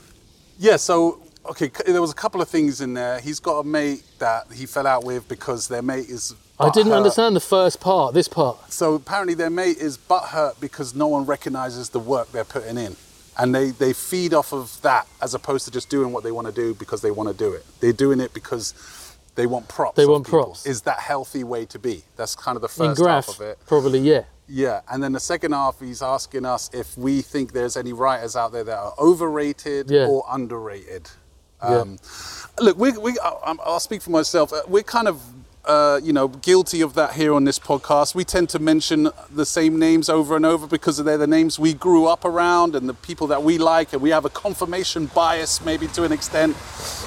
Yeah. So okay, there was a couple of things in there. He's got a mate that he fell out with because their mate is. I didn't butthurt. understand the first part. This part. So apparently their mate is butthurt because no one recognises the work they're putting in. And they, they feed off of that as opposed to just doing what they want to do because they want to do it. They're doing it because they want props. They of want people. props. Is that healthy way to be? That's kind of the first In graph, half of it. Probably, yeah. Yeah, and then the second half, he's asking us if we think there's any writers out there that are overrated Yeah. or underrated. Yeah. Um, look, we, we, I- I'll speak for myself. Uh, We're kind of Uh, you know, guilty of that here on this podcast. We tend to mention the same names over and over because they're the names we grew up around and the people that we like, and we have a confirmation bias maybe to an extent.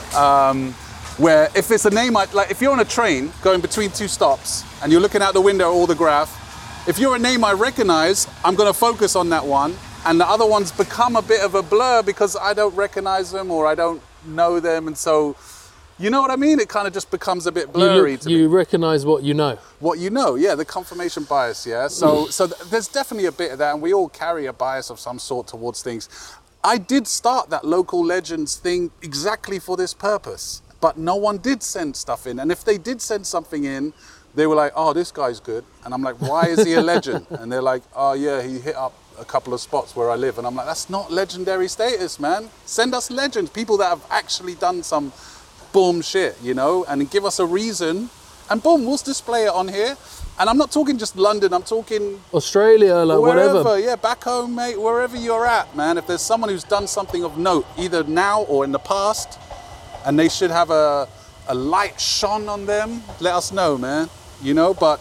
Um, where if it's a name, I, like if you're on a train going between two stops and you're looking out the window at all the graph, if you're a name I recognize, I'm going to focus on that one, and the other ones become a bit of a blur because I don't recognize them or I don't know them, and so. You know what I mean? It kind of just becomes a bit blurry You, look, to you me. recognise what you know. What you know, yeah, the confirmation bias, yeah. So, so th- there's definitely a bit of that, and we all carry a bias of some sort towards things. I did start that local legends thing exactly for this purpose, but no one did send stuff in. And if they did send something in, they were like, "Oh, this guy's good," and I'm like, "Why is he a legend?" And they're like, "Oh, yeah, he hit up a couple of spots where I live," and I'm like, "That's not legendary status, man. Send us legends, people that have actually done some." Boom shit, you know, and give us a reason, and boom, we'll display it on here. And I'm not talking just London, I'm talking Australia, like wherever, whatever. yeah, back home, mate, wherever you're at, man. If there's someone who's done something of note, either now or in the past, and they should have a, a light shone on them, let us know, man, you know. But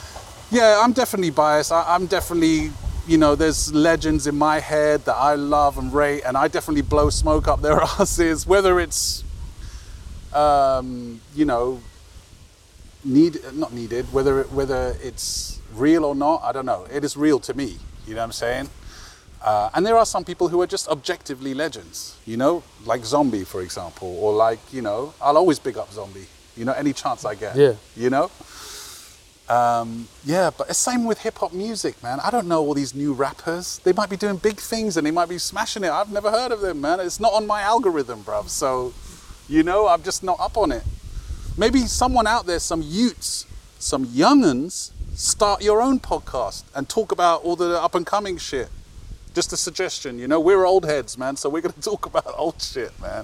yeah, I'm definitely biased. I, I'm definitely, you know, there's legends in my head that I love and rate, and I definitely blow smoke up their asses, whether it's Um, you know, need not needed. Whether it, whether it's real or not, I don't know. It is real to me. You know what I'm saying? Uh, and there are some people who are just objectively legends. You know, like Zombie, for example, or like you know, I'll always big up Zombie. You know, any chance I get. Yeah. You know. Um, yeah, but it's same with hip hop music, man. I don't know all these new rappers. They might be doing big things and they might be smashing it. I've never heard of them, man. It's not on my algorithm, bruv. So. You know, I'm just not up on it. Maybe someone out there, some youths, some young'uns, start your own podcast and talk about all the up and coming shit. Just a suggestion, you know, we're old heads, man, so we're going to talk about old shit, man.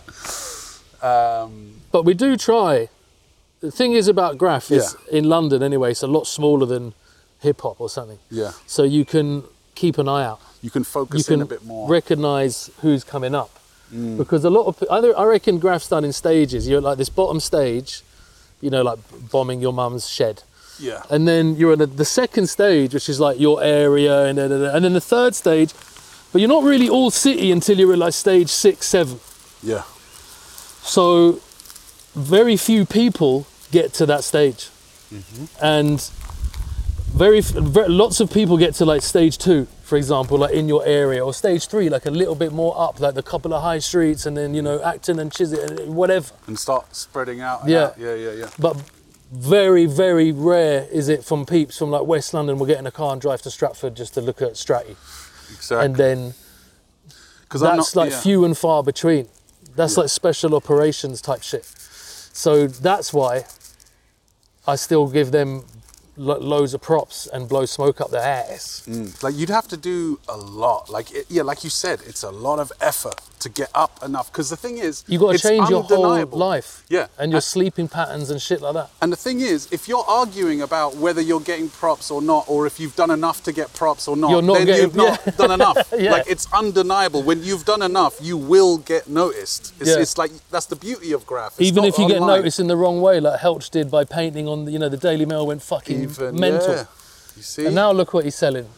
Um, but we do try. The thing is about graph is, Yeah. in London anyway, it's a lot smaller than hip hop or something. Yeah. So you can keep an eye out. You can focus You can in a bit more. recognise who's coming up. Mm. Because a lot of, I I reckon graph's done in stages. You're like this bottom stage, you know, like bombing your mum's shed. Yeah. And then you're in a, the second stage, which is like your area, and then, and then the third stage, but you're not really all city until you're at like stage six, seven. Yeah. So very few people get to that stage. Mm-hmm. And very, very lots of people get to like stage two, for example, like in your area, or stage three, like a little bit more up, like the couple of high streets, and then, you know, Acton and Chiswick, and whatever. And start spreading out. and Yeah. out. Yeah, yeah, yeah. But very, very rare is it from peeps from like West London will get in a car and drive to Stratford just to look at Stratty. Exactly. And then Because that's like few and far between. That's Yeah. like special operations type shit. So that's why I still give them lo- loads of props and blow smoke up their ass. Mm. Like you'd have to do a lot. Like it, yeah, like you said, it's a lot of effort to get up enough. Because the thing is, You got to it's change your whole undeniable. life. Yeah. And your And- sleeping patterns and shit like that. And the thing is, if you're arguing about whether you're getting props or not, or if you've done enough to get props or not, You're not then getting- you've not yeah. done enough. Yeah. Like it's undeniable. When you've done enough, you will get noticed. It's, Yeah. it's like that's the beauty of graph. It's Even not if you get online. noticed in the wrong way, like Helch did by painting on, the, you know, the Daily Mail went fucking Even, mental. yeah. You see? And now look what he's selling.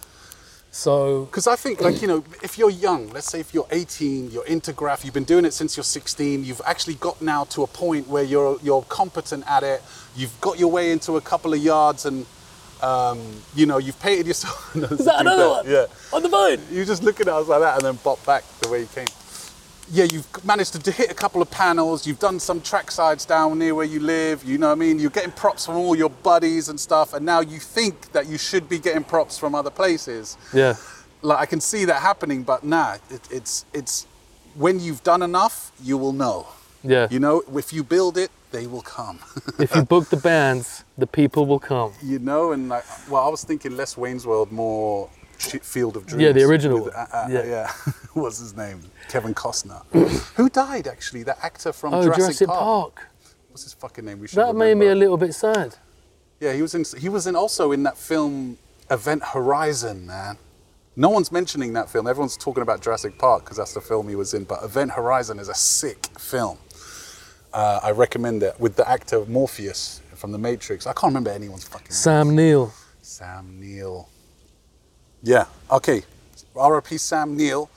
So, Because I think, like, you know, if you're young, let's say if you're eighteen, you're into graph, you've been doing it since you're sixteen, you've actually got now to a point where you're you're competent at it, you've got your way into a couple of yards and, um, you know, you've painted yourself. is that another one? Yeah. On the phone? You just look at us like that and then pop back the way you came. Yeah, you've managed to d- hit a couple of panels, you've done some track sides down near where you live, you know what I mean? You're getting props from all your buddies and stuff, and now you think that you should be getting props from other places. Yeah. Like I can see that happening, but nah, it, it's it's when you've done enough, you will know. Yeah. You know, if you build it, they will come. If you book the bands, the people will come. You know, and like, well, I was thinking less Wayne's World, more Sh- Field of Dreams. Yeah, the original with, one. uh, uh, Yeah. yeah. What's his name? Kevin Costner. Who died actually? That actor from Oh, Jurassic, Jurassic Park. Park. What's his fucking name? We should That made me remember. a little bit sad. Yeah, he was in. He was in also in that film Event Horizon, man. No one's mentioning that film. Everyone's talking about Jurassic Park because that's the film he was in. But Event Horizon is a sick film. Uh, I recommend it with the actor Morpheus from The Matrix. I can't remember anyone's fucking Sam name. Neill. Sam Neill. Yeah. Okay. R I P Sam Neill.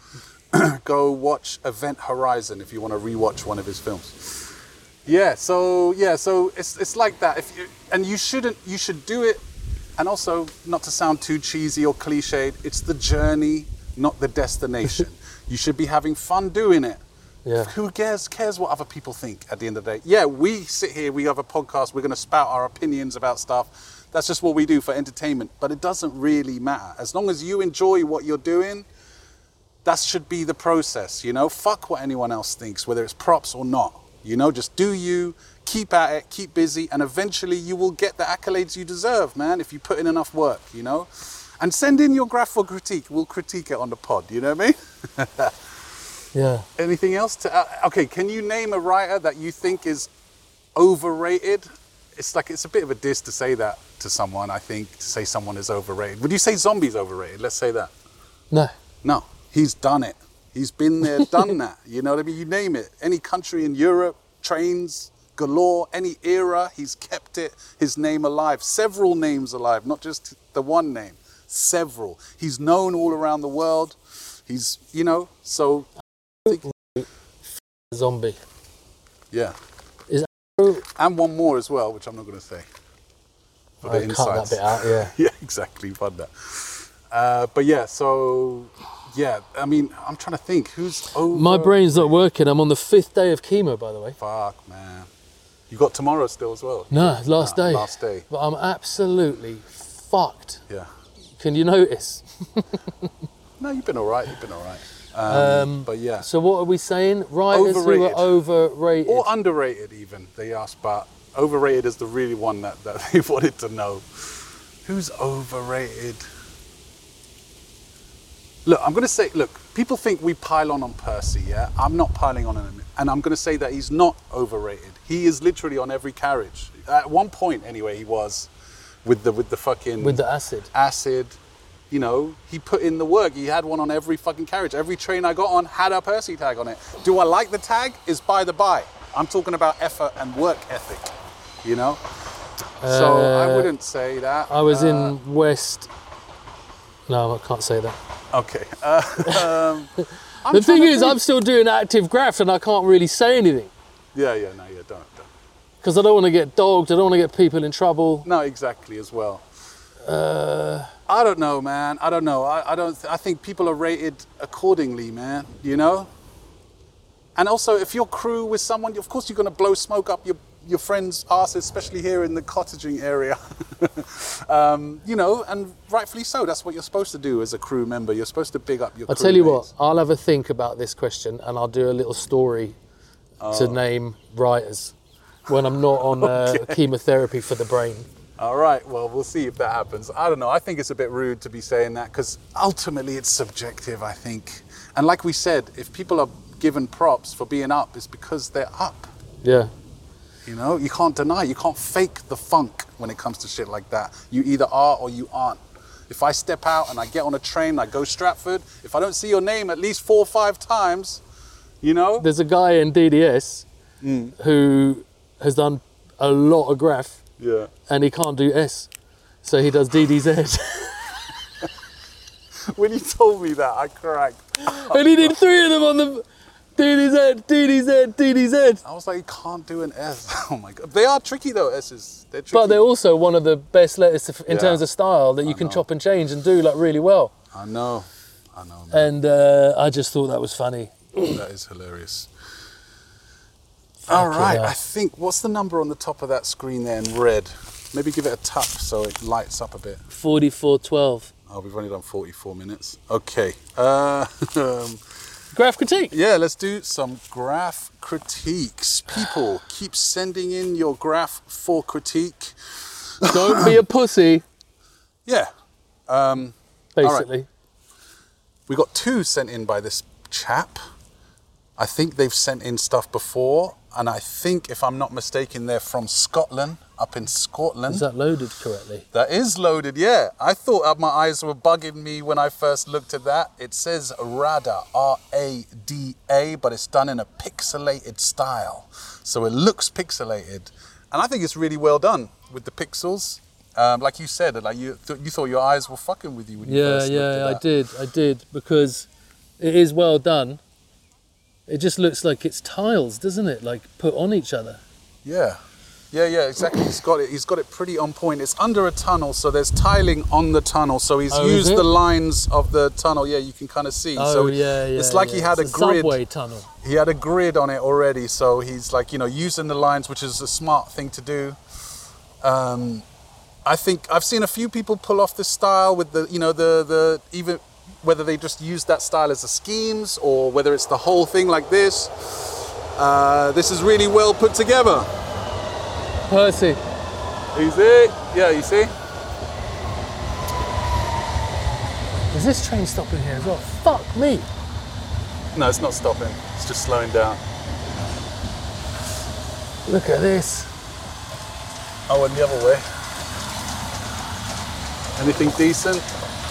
Go watch Event Horizon if you want to rewatch one of his films. Yeah. So yeah. So it's it's like that. If you, and you shouldn't. You should do it. And also, not to sound too cheesy or cliched, it's the journey, not the destination. You should be having fun doing it. Yeah. Who cares cares what other people think at the end of the day? Yeah, we sit here, we have a podcast, we're going to spout our opinions about stuff. That's just what we do for entertainment. But it doesn't really matter. As long as you enjoy what you're doing, that should be the process, you know? Fuck what anyone else thinks, whether it's props or not. You know, just do you, keep at it, keep busy, and eventually you will get the accolades you deserve, man, if you put in enough work, you know? And send in your graph for critique. We'll critique it on the pod, you know what I mean? Yeah. Anything else to uh, okay, can you name a writer that you think is overrated? It's like it's a bit of a diss to say that to someone, I think, to say someone is overrated. Would you say Zombie's overrated? Let's say that. No. No, he's done it. He's been there, done that. You know what I mean? You name it. Any country in Europe, trains galore, any era, he's kept it, his name alive. Several names alive, not just the one name. Several. He's known all around the world. He's, you know, so... Zombie. Yeah. Is and one more as well, which I'm not going to say. For I the cut that insights. bit out, yeah. Yeah, exactly. Fun that. Uh, but yeah, so yeah, I mean, I'm trying to think who's over. My brain's not working. I'm on the fifth day of chemo, by the way. Fuck, man. You got tomorrow still as well? No, last Nah, day. Last day. But I'm absolutely fucked. Yeah. Can you notice? No, you've been all right. You've been all right. Um, Um, but yeah. So what are we saying? Writers Overrated. who are overrated. Or underrated even, they asked, but overrated is the really one that, that they wanted to know. Who's overrated? Look, I'm going to say, look, people think we pile on on Percy, yeah? I'm not piling on him. And I'm going to say that he's not overrated. He is literally on every carriage. At one point, anyway, he was with the with the fucking... With the acid. Acid. You know, he put in the work. He had one on every fucking carriage. Every train I got on had a Percy tag on it. Do I like the tag? Is by the by. I'm talking about effort and work ethic, you know? So I Uh, wouldn't say that. I was Uh, in West... No, I can't say that. Okay. Uh, um, I'm The thing trying to is, think. I'm still doing active graft and I can't really say anything. Yeah, yeah, no, yeah, don't, don't. Because I don't want to get dogged, I don't want to get people in trouble. No, exactly, as well. Uh, I don't know, man. I don't know. I, I don't. Th- I think people are rated accordingly, man. You know. And also, if you're crew with someone, of course you're going to blow smoke up your your friends' asses, especially here in the cottaging area. um, you know, and rightfully so. That's what you're supposed to do as a crew member. You're supposed to big up your. I'll tell you crewmates. what. I'll have a think about this question, and I'll do a little story Oh. to name writers when I'm not on uh, Okay. chemotherapy for the brain. All right, well, we'll see if that happens. I don't know. I think it's a bit rude to be saying that because ultimately it's subjective, I think. And like we said, if people are given props for being up, it's because they're up. Yeah. You know, you can't deny, you can't fake the funk when it comes to shit like that. You either are or you aren't. If I step out and I get on a train, I go Stratford, if I don't see your name at least four or five times, you know? There's a guy in D D S Mm. who has done a lot of graph Yeah. and he can't do S. So he does D D Z. When you told me that, I cracked. And he did three of them on the D D Z, D D Z, D D Z. I was like, you can't do an S. Oh my God. They are tricky though, S's. They're tricky. But they're also one of the best letters to, in Yeah. terms of style that you I can know. chop and change and do like really well. I know. I know, man. And uh, I just thought that was funny. That is hilarious. All Fucking right, hell. I think, what's the number on the top of that screen there in red? Maybe give it a tap so it lights up a bit. forty-four twelve. Oh, we've only done forty-four minutes. Okay. Uh, um, Graph critique. yeah, let's do some graph critiques. People, keep sending in your graph for critique. Don't be a pussy, Yeah. Um, All right. basically. We got two sent in by this chap. I think they've sent in stuff before, and I think, if I'm not mistaken, they're from Scotland, up in Scotland. Is that loaded correctly? That is loaded, yeah. I thought uh, my eyes were bugging me when I first looked at that. It says Rada, R A D A, but it's done in a pixelated style. So it looks pixelated. And I think it's really well done with the pixels. Um, like you said, like you, th- you thought your eyes were fucking with you when you Yeah, first looked at yeah, I that. did, I did, because it is well done. It just looks like it's tiles, doesn't it? Like put on each other. Yeah, yeah, yeah, exactly. He's got it. He's got it pretty on point. It's under a tunnel, so there's tiling on the tunnel. So he's Oh, is used it? the lines of the tunnel. Yeah, you can kind of see. Oh so yeah, yeah. it's like yeah. he had It's a grid. subway tunnel. He had a grid on it already. So he's like, you know, using the lines, which is a smart thing to do. Um, I think I've seen a few people pull off this style with the, you know, the the even whether they just use that style as a schemes or whether it's the whole thing like this. Uh, this is really well put together. Percy, Easy. Yeah, you see? is this train stopping here as well? Fuck me. No, it's not stopping. It's just slowing down. Look at this. Oh, and the other way. Anything decent?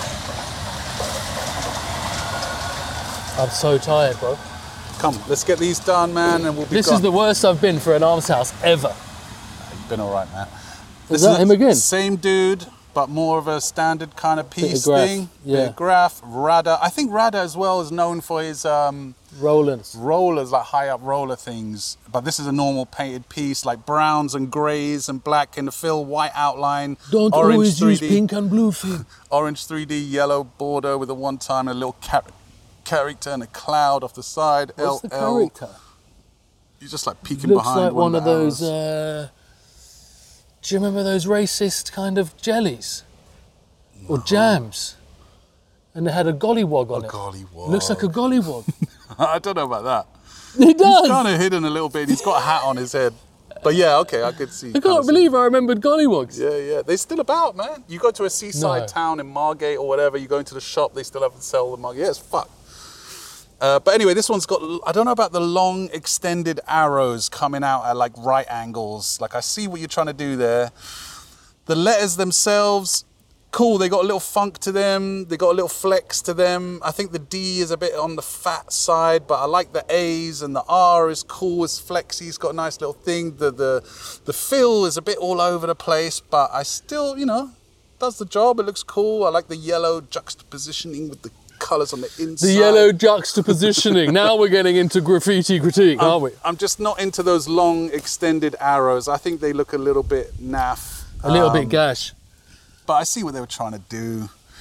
I'm so tired, bro. Come, let's get these done, man, and we'll be This gone. is the worst I've been for an arms house ever. You've been all right, man. Is that him again? Same dude, but more of a standard kind of Bit of piece graph, thing. yeah. Bit of graph, Rada. I think Rada as well is known for his um, Rollins. rollers, like high up roller things. But this is a normal painted piece, like browns and greys and black in the fill, white outline, Don't orange always three use D, pink and blue film. orange three D yellow border with a one time and a little car- character and a cloud off the side. What's the L L. character? You're just like peeking Looks behind like one of the those. arrows. Uh, do you remember those racist kind of jellies or jams? And it had a gollywog on A it. gollywog. Looks like a gollywog. I don't know about that. It does. He's kind of hidden a little bit. He's got a hat on his head. But yeah, okay, I could see. I can't believe I remembered gollywogs. Yeah, yeah. They're still about, man. You go to a seaside No. town in Margate or whatever, you go into the shop, they still have to sell the mug. Yeah, it's fucked. Uh, but anyway, this one's got, I don't know about the long extended arrows coming out at like right angles. Like I see what you're trying to do there. The letters themselves, cool. They got a little funk to them. They got a little flex to them. I think the D is a bit on the fat side, but I like the A's, and the R is cool. It's flexy. It's got a nice little thing. The the the fill is a bit all over the place, but I still, you know, does the job. It looks cool. I like the yellow juxtapositioning with the colours on the inside. The yellow juxtapositioning. Now we're getting into graffiti critique, aren't we? I'm just not into those long extended arrows. I think they look a little bit naff. A little Um, bit gash. But I see what they were trying to do.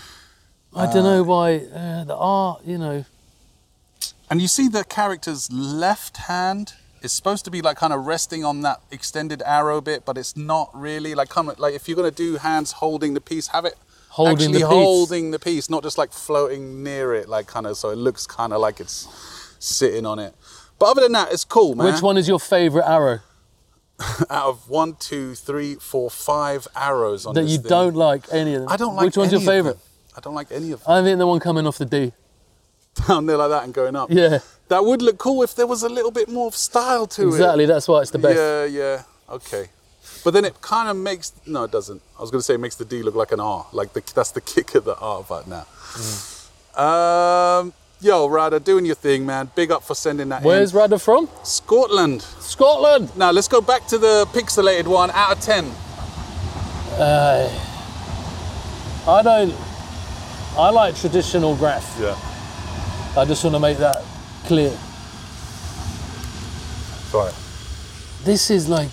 I don't know why uh, the art, you know. And you see the character's left hand is supposed to be like kind of resting on that extended arrow bit, but it's not really. Like, come like if you're gonna do hands holding the piece, have it Holding actually the piece. holding the piece, not just like floating near it, like kind of so it looks kind of like it's sitting on it. But other than that, it's cool, man. Which one is your favourite arrow? Out of one, two, three, four, five arrows on That this you thing. don't like any of them? I don't like Which one's your any of them. favourite? I don't like any of them. I think the one coming off the D. Down there like that and going up. Yeah. That would look cool if there was a little bit more style to it. Exactly, that's why it's the best. Yeah, yeah, okay. But then it kind of makes, no it doesn't. I was going to say it makes the D look like an R. Like the, that's the kick of the R right now. Mm. Um, yo, Rada, doing your thing, man. Big up for sending that Where's in. Rada from? Scotland. Scotland! Now let's go back to the pixelated one, out of ten. Uh, I don't, I like traditional graph. Yeah. I just want to make that clear. Right. This is like,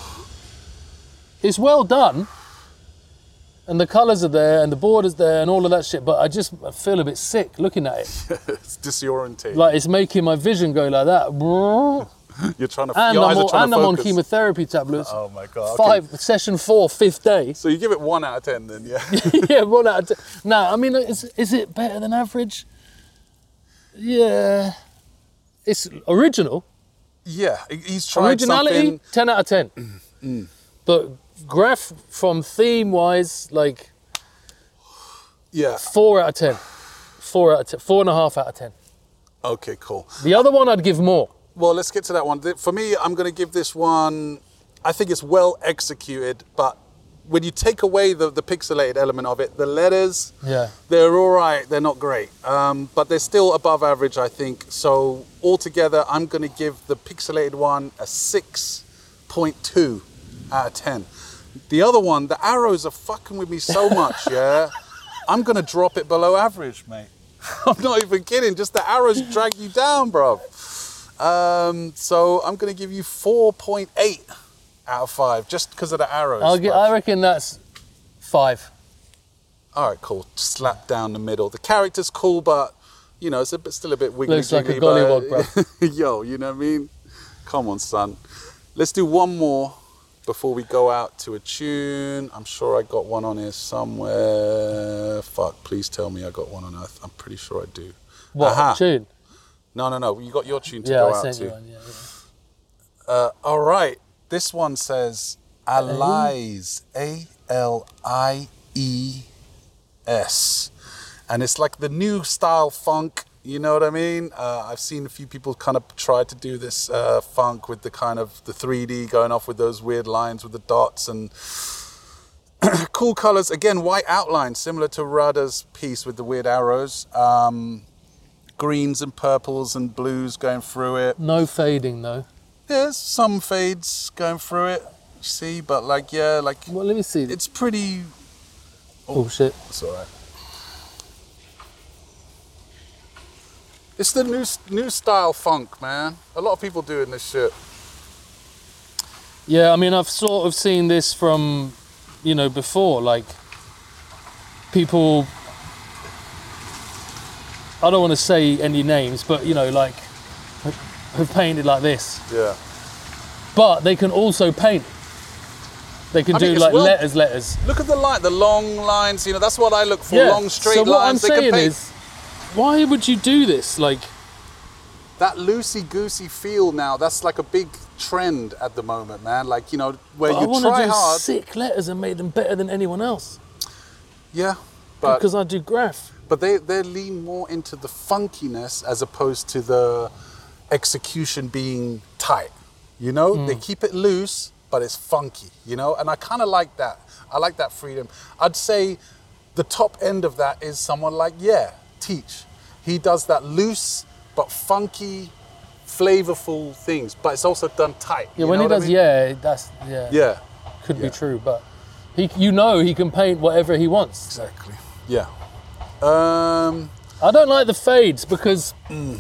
it's well done, and the colours are there, and the border's there, and all of that shit, but I just feel a bit sick looking at it. It's disorientating. Like, it's making my vision go like that. You're trying to, And your eyes I'm, are on, trying and to I'm on focus. chemotherapy tablets. Oh my God. Five, Okay. session four, fifth day. So you give it one out of ten then, yeah? Yeah, one out of ten. No, I mean, is, is it better than average? Yeah. It's original. Yeah, he's tried Originality, something. ten out of ten. Mm. But graph from theme-wise, like Yeah. four out of ten. Four out of ten. Four and a half out of ten. Okay, cool. The other one I'd give more. Well, let's get to that one. For me, I'm going to give this one, I think it's well executed, but when you take away the, the pixelated element of it, the letters, Yeah. they're all right. They're not great, um, but they're still above average, I think. So altogether, I'm going to give the pixelated one a six point two out of ten. The other one, the arrows are fucking with me so much, yeah? I'm going to drop it below average, mate. I'm not even kidding. Just the arrows drag you down, bro. Um, so I'm going to give you four point eight out of five, just because of the arrows. I'll get, I reckon that's five. All right, cool. Slap down the middle. The character's cool, but, you know, it's a bit, still a bit wiggly. Looks like a jiggly, gollywog, but- Yo, you know what I mean? Come on, son. Let's do one more before we go out to a tune. I'm sure I got one on here somewhere. Fuck, please tell me I got one on Earth. I'm pretty sure I do. What, Aha. tune? No, no, no. You got your tune to Yeah, go I out sent to. you one, yeah, yeah. Uh, all right. This one says Alies. A L I E S. And it's like the new style funk. You know what I mean? Uh, I've seen a few people kind of try to do this uh, funk with the kind of the three D going off with those weird lines with the dots and cool colors. Again, white outline, similar to Rada's piece with the weird arrows. Um, greens and purples and blues going through it. No fading though. There's some fades going through it, you see, but like, yeah, like, Well, let me see. it's pretty, oh shit. it's all right. It's the new new style funk, man. A lot of people doing this shit. Yeah, I mean, I've sort of seen this from, you know, before, like people, I don't want to say any names, but, you know, like, have painted like this. Yeah. But they can also paint. They can I do mean, it's like well- letters, letters. Look at the line, the long lines, you know, that's what I look for, Yeah. long straight so what lines. I'm they saying can paint. is, why would you do this? Like, That loosey-goosey feel now, that's like a big trend at the moment, man. Like, you know, where I you want try to do hard. sick letters and make them better than anyone else Yeah, but because I do graph. but they, they lean more into the funkiness as opposed to the execution being tight. You know, Hmm. they keep it loose, but it's funky, you know? And I kind of like that. I like that freedom. I'd say the top end of that is someone like, yeah, Teach. He does that loose but funky, flavorful things, but it's also done tight. Yeah, you when know he what I does, mean? yeah, that's yeah, Yeah, could yeah. be true, but he, you know, he can paint whatever he wants. exactly. Yeah. Um, I don't like the fades because, Mm.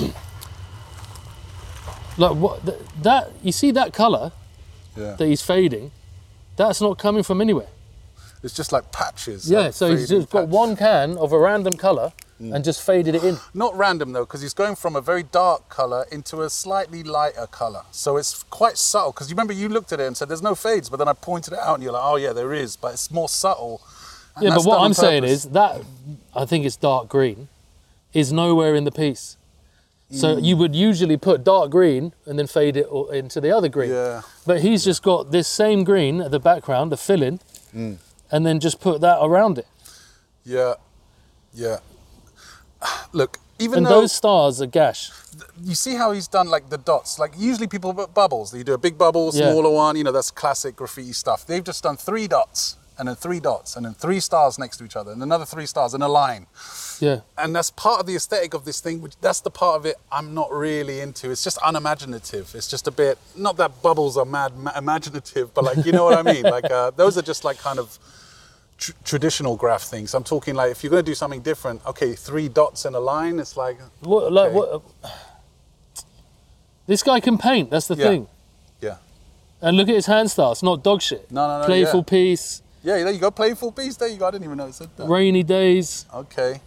like, what th- that you see that color yeah. that he's fading, that's not coming from anywhere. It's just like patches. Yeah, like so he's fading just got patches. one can of a random colour and just faded it in. Not random though, because he's going from a very dark colour into a slightly lighter colour. So it's quite subtle, because you remember you looked at it and said there's no fades, but then I pointed it out and you're like, oh yeah, there is, but it's more subtle. And Yeah, but that's what done on I'm saying purpose. is that, I think it's dark green, is nowhere in the piece. So Mm. you would usually put dark green and then fade it o- into the other green. Yeah. But he's just got this same green at the background, the fill-in, Mm. and then just put that around it. Yeah, yeah. Look, even And though those stars are gash. you see how he's done like the dots, like usually people put bubbles. You do a big bubble, Yeah. smaller one, you know, that's classic graffiti stuff. They've just done three dots and then three dots and then three stars next to each other and another three stars and a line. Yeah. And that's part of the aesthetic of this thing, which that's the part of it I'm not really into. It's just unimaginative. It's just a bit, not that bubbles are mad ma- imaginative, but like, you know what I mean? Like uh, those are just like kind of tr- traditional graph things. I'm talking like, if you're going to do something different, okay, three dots and a line, it's like, What, like okay. what? This guy can paint. That's the Yeah. thing. yeah. And look at his hand style. It's not dog shit. No, no, no, Playful yeah. piece. Yeah, there you go, playful piece, there you go. I didn't even know it said that. Rainy days. Okay.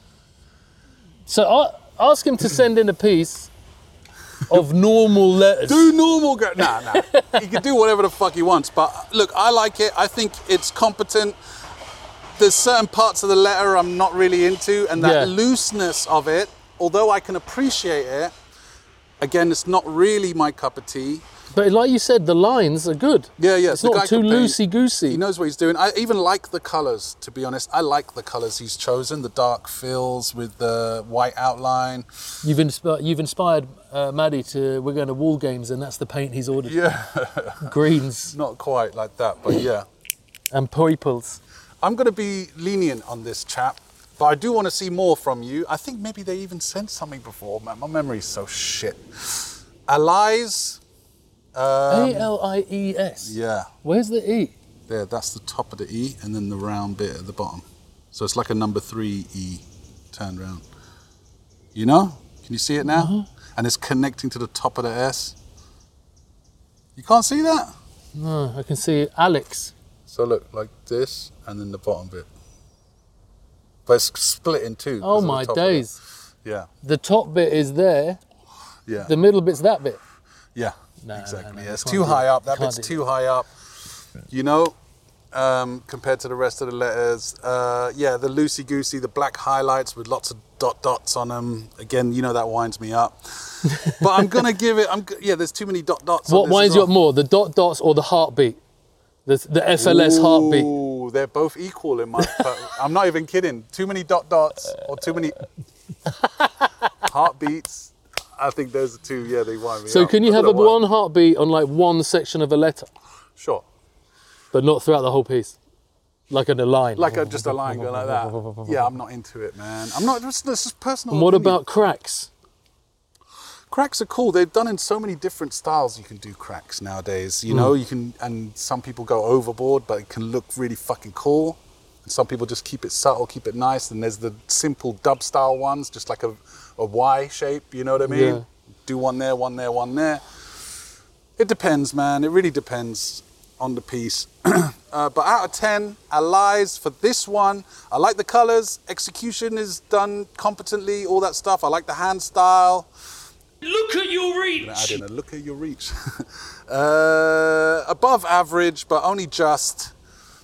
So I ask him to send in a piece of normal letters. Do normal gra- Nah, nah. He can do whatever the fuck he wants. But look, I like it. I think it's competent. There's certain parts of the letter I'm not really into, and that Yeah. looseness of it, although I can appreciate it, again, it's not really my cup of tea. But like you said, the lines are good. Yeah, yeah. It's the guy not too can paint. loosey goosey. He knows what he's doing. I even like the colours, to be honest. I like the colours he's chosen. The dark fills with the white outline. You've inspired. You've inspired uh, Maddie to. We're going to Wall Games, and that's the paint he's ordered. Yeah. Greens Not quite like that, but yeah. and purples. I'm going to be lenient on this chap, but I do want to see more from you. I think maybe they even sent something before. Man, my memory's so shit. Allies. Um, A L I E S. yeah, Where's the E? there. That's the top of the E, and then the round bit at the bottom. So it's like a number three E turned round. You know? Can you see it now? Uh-huh. And it's connecting to the top of the S. You can't see that? No, I can see Alex. So look, like this, and then the bottom bit. But it's split in two. Oh because of the my top of it. days. Yeah, The top bit is there. yeah. The middle bit's that bit. Yeah, No, no, exactly. no, yeah, you it's can't too do high it. up. You That can't bit's do too high up. You know, um, compared to the rest of the letters. Uh, yeah, the loosey goosey, the black highlights with lots of dot dots on them. Again, you know that winds me up. But I'm gonna give it. I'm g- yeah. There's too many dot dots. on What this winds as you well. up more, the dot dots or the heartbeat? The the F L S heartbeat. Ooh, they're both equal in my. I'm not even kidding. Too many dot dots or too many heartbeats. I think those are two. Yeah, they wind me So up. can you I have a don't know why. one heartbeat on like one section of a letter, Sure. but not throughout the whole piece? Like in a line. Like a, just a line going like that. Yeah, I'm not into it, man. I'm not. Just, this is personal. And what opinion. about cracks? Cracks are cool. They've done in so many different styles. You can do cracks nowadays. You know, you can, and some people go overboard, but it can look really fucking cool. And some people just keep it subtle, keep it nice. And there's the simple dub style ones, just like a, a Y shape. You know what I mean? Yeah. Do one there, one there, one there. It depends, man. It really depends on the piece. uh, but out of ten, Allies for this one. I like the colors. Execution is done competently. All that stuff. I like the hand style. Look at your reach. Add in a look at your reach. uh, above average, but only just.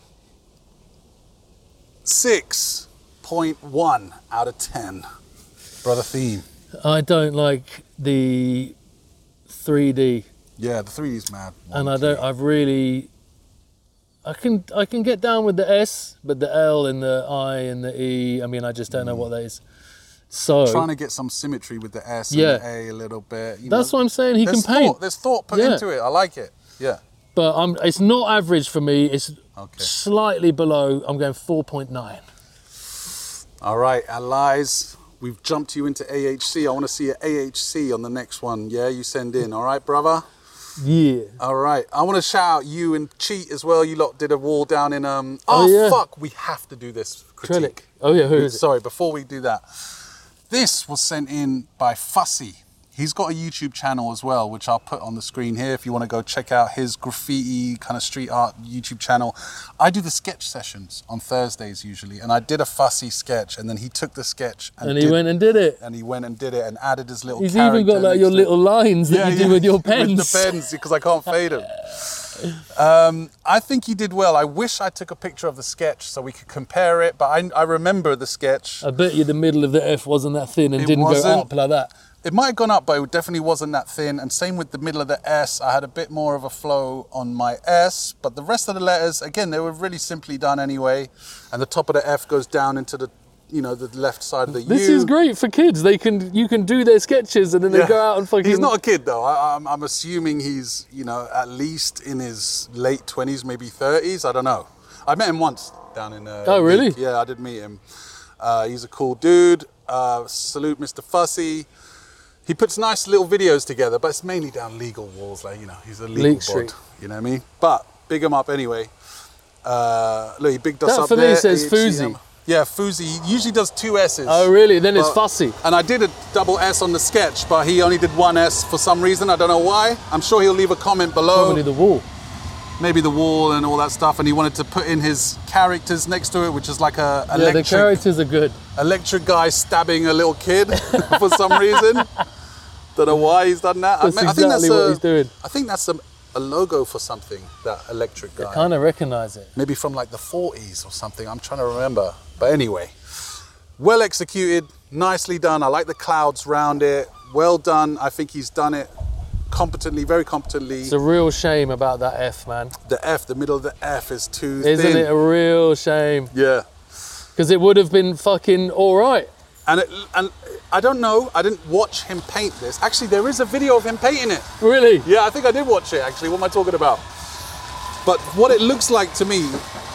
six point one out of ten. Brother Theme. I don't like the three D, Yeah, the three D's mad. and I don't. I've really. I can I can get down with the S, but the L and the I and the E. I mean, I just don't know what that is. So Trying to get some symmetry with the S Yeah. and the A a little bit. You that's know. what I'm saying. He there's can paint, Thought, there's thought put Yeah. into it. I like it. Yeah. but I'm. It's not average for me. It's Okay. slightly below. I'm going four point nine. All right, Allies. We've jumped you into A H C. I want to see an A H C on the next one. Yeah, you send in. All right, brother? Yeah. All right. I want to shout out you and Cheat as well. You lot did a wall down in... um. Oh, Oh, yeah. fuck. We have to do this critique. Trellick. Oh yeah, who is it? Sorry, before we do that. This was sent in by Fussy. He's got a YouTube channel as well, which I'll put on the screen here if you want to go check out his graffiti kind of street art YouTube channel. I do the sketch sessions on Thursdays usually, and I did a fussy sketch, and then he took the sketch and, And he did, went and did it. and he went and did it and added his little. He's even got like your little lines that you do with your pens. With the pens, because I can't fade them. Um, I think he did well. I wish I took a picture of the sketch so we could compare it, but I, I remember the sketch. I bet you the middle of the F wasn't that thin and It didn't wasn't. go up like that. It might have gone up, but it definitely wasn't that thin. And same with the middle of the S. I had a bit more of a flow on my S, but the rest of the letters, again, they were really simply done anyway. And the top of the F goes down into the, you know, the left side of the U. This is great for kids. They can you can do their sketches and then they Yeah. go out and fucking. He's not a kid though. I, I'm, I'm assuming he's, you know, at least in his late twenties, maybe thirties. I don't know. I met him once down in. Uh, Oh, really? Leek. Yeah, I did meet him. Uh, he's a cool dude. Uh, salute Mister Fussy. He puts nice little videos together, but it's mainly down legal walls. Like, you know, he's a legal Leek bod. Street. You know what I mean? But big him up anyway. Uh, look, he bigged us That up for me there. says A H C M. Fuzi. Yeah, Fuzi. He usually does two S's. Oh really? Then it's But- fussy. And I did a double S on the sketch, but he only did one S for some reason. I don't know why. I'm sure he'll leave a comment below. Probably the wall. Maybe the wall and all that stuff. And he wanted to put in his characters next to it, which is like a Yeah, the electric, characters are good. electric guy stabbing a little kid for some reason. Don't know why he's done that. That's I, mean, I exactly think that's what a, he's doing. I think that's a, a logo for something. That electric guy. I kind of recognise it. Maybe from like the forties or something. I'm trying to remember. But anyway, well executed, nicely done. I like the clouds round it. Well done. I think he's done it competently, very competently. It's a real shame about that F, man. The F, the middle of the F is too Isn't thin. it a real shame? Yeah. Because it would have been fucking all right. And it, and I don't know, I didn't watch him paint this. Actually, there is a video of him painting it. Really? Yeah, I think I did watch it actually. What am I talking about? But what it looks like to me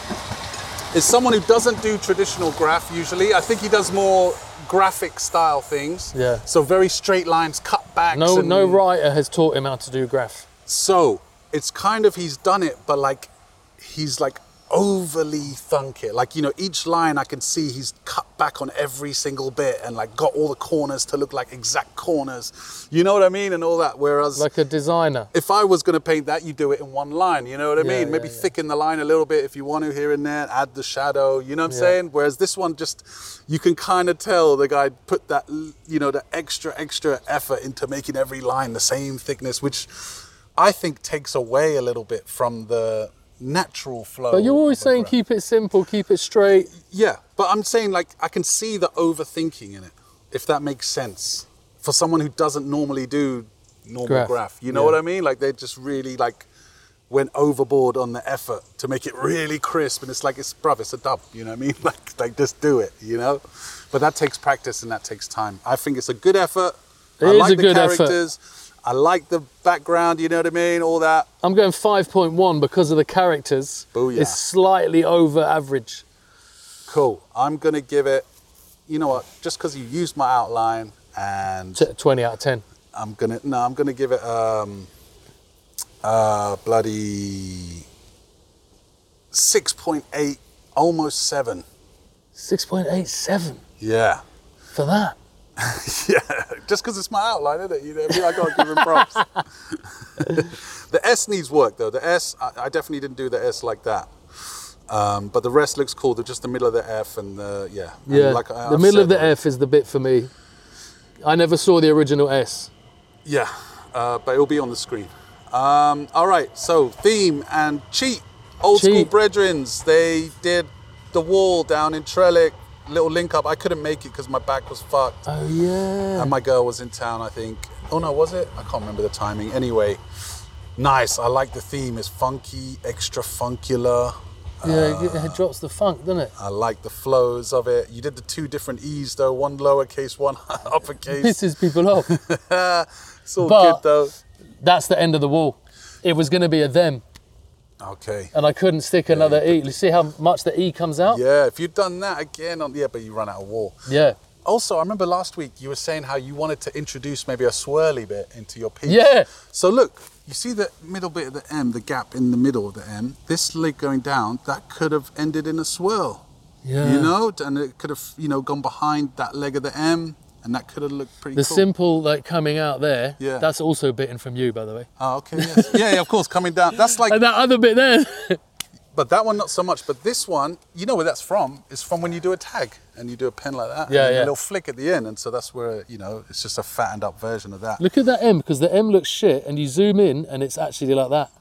is someone who doesn't do traditional graph usually. I think he does more graphic style things. Yeah. So very straight lines, cut backs. No, and no writer has taught him how to do graph. So it's kind of, he's done it, but like, he's like overly thunk it. Like, you know, each line I can see he's cut back on every single bit and like got all the corners to look like exact corners. You know what I mean? And all that. Whereas Like a designer. if I was going to paint that, you do it in one line. You know what I Yeah, mean? Maybe yeah, yeah. thicken the line a little bit if you want to here and there, add the shadow. You know what I'm Yeah. saying? Whereas this one just, you can kind of tell the guy put that, you know, the extra, extra effort into making every line the same thickness, which I think takes away a little bit from the natural flow. But you're always of a saying graph. keep it simple, keep it straight. Yeah, but I'm saying like I can see the overthinking in it, if that makes sense. For someone who doesn't normally do normal Graph. graph, you know Yeah. what I mean? Like they just really like went overboard on the effort to make it really crisp, and it's like it's bruv, it's a dub, you know what I mean? Like like just do it, you know. But that takes practice and that takes time. I think it's a good effort. It I is like a the good effort. characters. I like the background, you know what I mean? All that. I'm going five point one because of the characters. Booyah. It's slightly over average. Cool. I'm gonna give it. You know what? Just because you used my outline, and T- twenty out of ten. I'm gonna no, I'm gonna give it um uh bloody six point eight, almost seven. six point eight seven Yeah. for that. Yeah. Just because it's my outline, isn't it? You know what I mean? I gotta give him props. The S needs work though. The S, I, I definitely didn't do the S like that. Um, but the rest looks cool. They're just the middle of the F and the yeah. And Yeah, like I- the I've middle of said, the F is the bit for me. I never saw the original S. Yeah, uh, but it'll be on the screen. Um, all right, so theme and cheat. Old school Cheat. brethrens, they did the wall down in Trellick, little link up. I couldn't make it because my back was fucked. Oh yeah. And my girl was in town, I think. Oh no, was it? I can't remember the timing. Anyway, nice. I like the theme. It's funky, extra funkular. Yeah, it, it drops the funk, doesn't it? I like the flows of it. You did the two different E's though, one lowercase, one uppercase. Pisses people off. It's all But- good though. That's the end of the wall. It was going to be a them, Okay. and I couldn't stick another E. You see how much the E comes out? Yeah, if you'd done that again, on, yeah, but you run out of wall. Yeah. Also, I remember last week you were saying how you wanted to introduce maybe a swirly bit into your piece. Yeah. So look, you see the middle bit of the M, the gap in the middle of the M, this leg going down, that could have ended in a swirl. Yeah. You know, and it could have, you know, gone behind that leg of the M And that could have looked pretty The cool. simple like coming out there, Yeah. that's also bitten from you, by the way. Oh, okay, yes. yeah, yeah, of course, coming down. That's like, And that other bit there. but that one not so much. But this one, you know where that's from? It's from when you do a tag and you do a pen like that. Yeah, and yeah. A little flick at the end, and so that's where, you know, it's just a fattened up version of that. Look at that M, because the M looks shit, and you zoom in, and it's actually like that.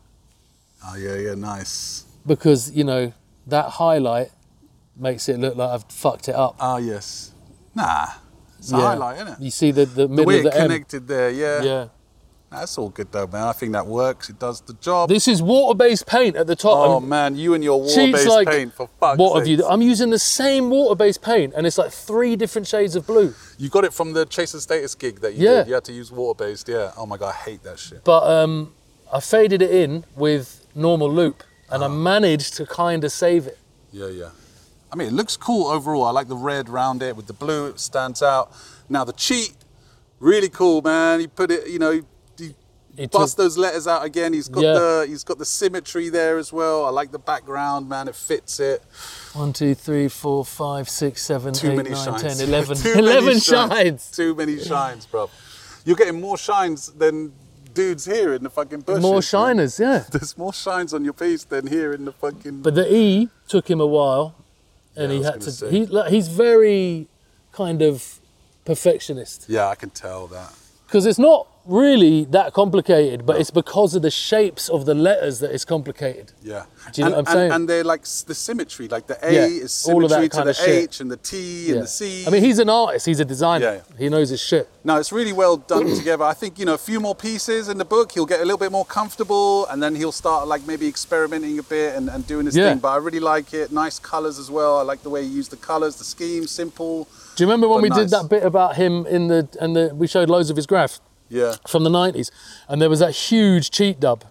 Oh yeah, yeah, nice. Because, you know, that highlight makes it look like I've fucked it up. Ah, yes. Nah, it's a Yeah. highlight, isn't it? You see the, the The middle way of it the M. connected there, yeah. Yeah. That's all good though, man. I think that works. It does the job. This is water-based paint at the top. Oh and man, you and your Cheats water-based like, paint, for fuck's what have sake. you? I'm using the same water-based paint, and it's like three different shades of blue. You got it from the Chase and Status gig that you Yeah. did. You had to use water-based, yeah. Oh my God, I hate that shit. But um, I faded it in with normal loop, and I managed to kind of save it. Yeah, yeah. I mean, it looks cool overall. I like the red round it with the blue. It stands out. Now the cheat, really cool, man. You put it, you know, you It bust took- those letters out again. He's got Yeah. the he's got the symmetry there as well. I like the background, man. It fits it. One, two, three, four, five, six, seven, Too eight, many nine, shines. ten, eleven. Too many eleven shines. shines. Too many shines, bro. You're getting more shines than dudes here in the fucking bushes. More man. shiners, yeah. There's more shines on your piece than here in the fucking. But the E took him a while, and Yeah, I he was had gonna to. say. He, like, he's very kind of perfectionist, Yeah, I can tell that. because it's not really that complicated, but it's because of the shapes of the letters that it's complicated. Yeah. Do you know and, what I'm and, saying? And they're like s- the symmetry, like the A Yeah, is all of that symmetry to kind the of shit. H and the T Yeah. and the C. I mean, he's an artist. He's a designer. Yeah, yeah. He knows his shit. No, it's really well done together. I think, you know, a few more pieces in the book, he'll get a little bit more comfortable, and then he'll start like maybe experimenting a bit and, and doing his Yeah. thing. But I really like it. Nice colours as well. I like the way he used the colours, the scheme, simple. Do you remember when But we nice. did that bit about him in the and the we showed loads of his graphs Yeah. from the nineties, and there was that huge cheat dub.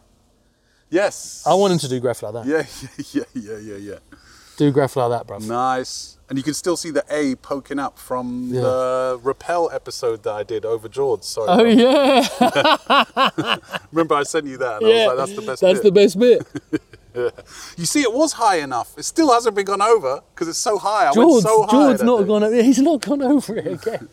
Yes. I want him to do graph like that. Yeah, yeah, yeah, yeah, yeah. Do graph like that, bruv. Nice. And you can still see the A poking up from Yeah. the Rappel episode that I did over George. Sorry. Oh bro. yeah, Remember I sent you that and yeah. I was like, that's the best That's bit. the best bit. You see, it was high enough. It still hasn't been gone over because it's so high. I went George, so high. George's that not day. gone. Over, he's not gone over it again.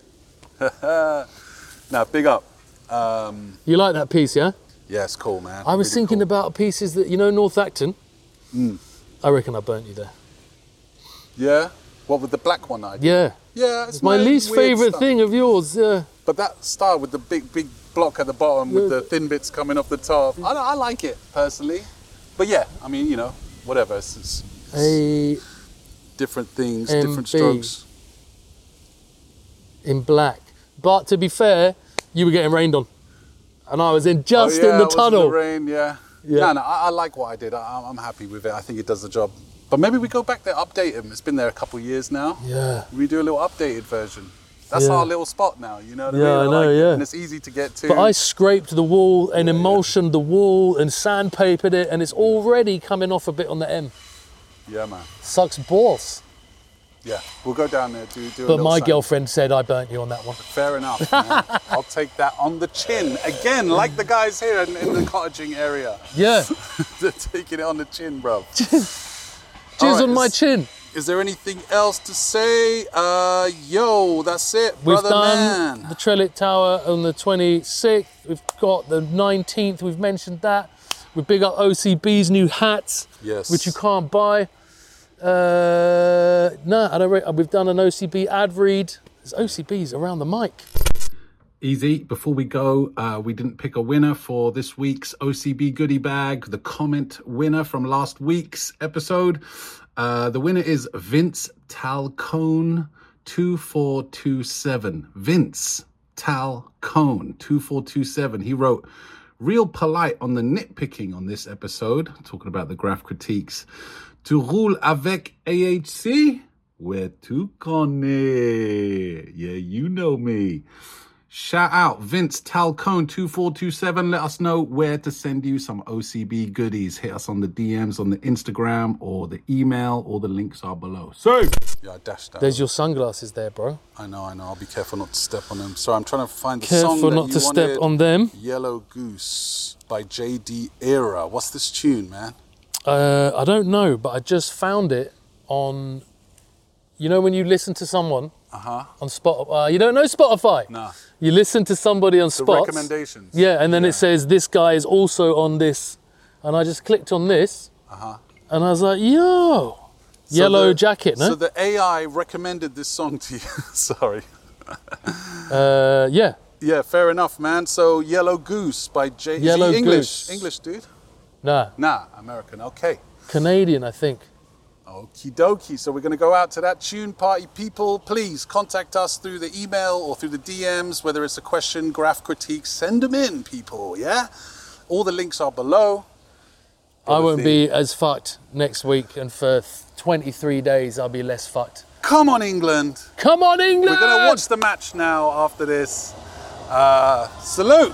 Now, big up. Um, You like that piece, yeah? yeah, it's cool, man. I was Really thinking cool. about pieces that you know, North Acton. Mm. I reckon I burnt you there. Yeah? What, with the black one I did? Yeah, Yeah, it's it's my my least weird favourite stuff. thing of yours. Yeah. But that style with the big, big block at the bottom with Yeah. the thin bits coming off the top, I, I like it, personally. But yeah, I mean, you know, whatever. It's, it's A different things, M different B. strokes. in black. But to be fair, you were getting rained on, and I was in just oh, yeah, in I the was tunnel. In the rain, yeah. Yeah. No, no, I, I like what I did. I, I'm happy with it. I think it does the job. But maybe we go back there, update him. It's been there a couple of years now. Yeah. We do a little updated version. That's Yeah. our little spot now, you know what Yeah, I I mean? know, like it, yeah. And it's easy to get to. But I scraped the wall and emulsioned the wall and sandpapered it, and it's already coming off a bit on the M. Yeah, man. Sucks balls. Yeah, we'll go down there, do, do a But little my something. girlfriend said I burnt you on that one. Fair enough, man. I'll take that on the chin. Again, like the guys here in, in the cottaging area. Yeah. They're taking it on the chin, bro. Jizz Alright, on my is- chin. Is there anything else to say? Uh, yo, that's it, We've brother done man. the Trellick Tower on the twenty-sixth. We've got the nineteenth. We've mentioned that. We big up O C B's new hats, Yes. which you can't buy. Uh, no, I don't. Re- we've done an O C B ad read. There's O C Bs around the mic. Easy. Before we go, uh, we didn't pick a winner for this week's O C B goodie bag. The comment winner from last week's episode. Uh, the winner is Vince Talcone two four two seven. Vince Talcone two four two seven. He wrote, real polite on the nitpicking on this episode. Talking about the graph critiques. Tu roules avec A H C? Where tu connais? Yeah, you know me. Shout out Vince Talcone two four two seven. Let us know where to send you some O C B goodies. Hit us on the D Ms on the Instagram or the email. All the links are below. So, yeah, I dashed that. There's your sunglasses there, bro. I know, I know. I'll be careful not to step on them. So I'm trying to find the Careful song that not you to step wanted. on them. Yellow Goose by J D Era. What's this tune, man? Uh, I don't know, but I just found it on you know when you listen to someone Uh-huh. on Spotify, uh, you don't know Spotify? Nah. You listen to somebody on The Spots. recommendations. Yeah, and then Yeah. it says this guy is also on this. And I just clicked on this. Uh-huh. And I was like, yo, So Yellow the- Jacket, no? So the A I recommended this song to you. Sorry. uh, yeah. Yeah, fair enough, man. So Yellow Goose by Jay. Is he Yellow English? Goose. English, dude? Nah, Nah, American. Okay. Canadian, I think. Okie dokie. So we're going to go out to that tune. Party people, please contact us through the email or through the D Ms, whether it's a question, graph critique, send them in, people, yeah? All the links are below. I won't Obviously- be as fucked next week, and for twenty-three days I'll be less fucked. Come on, England. Come on, England! We're going to watch the match now after this. Uh, salute.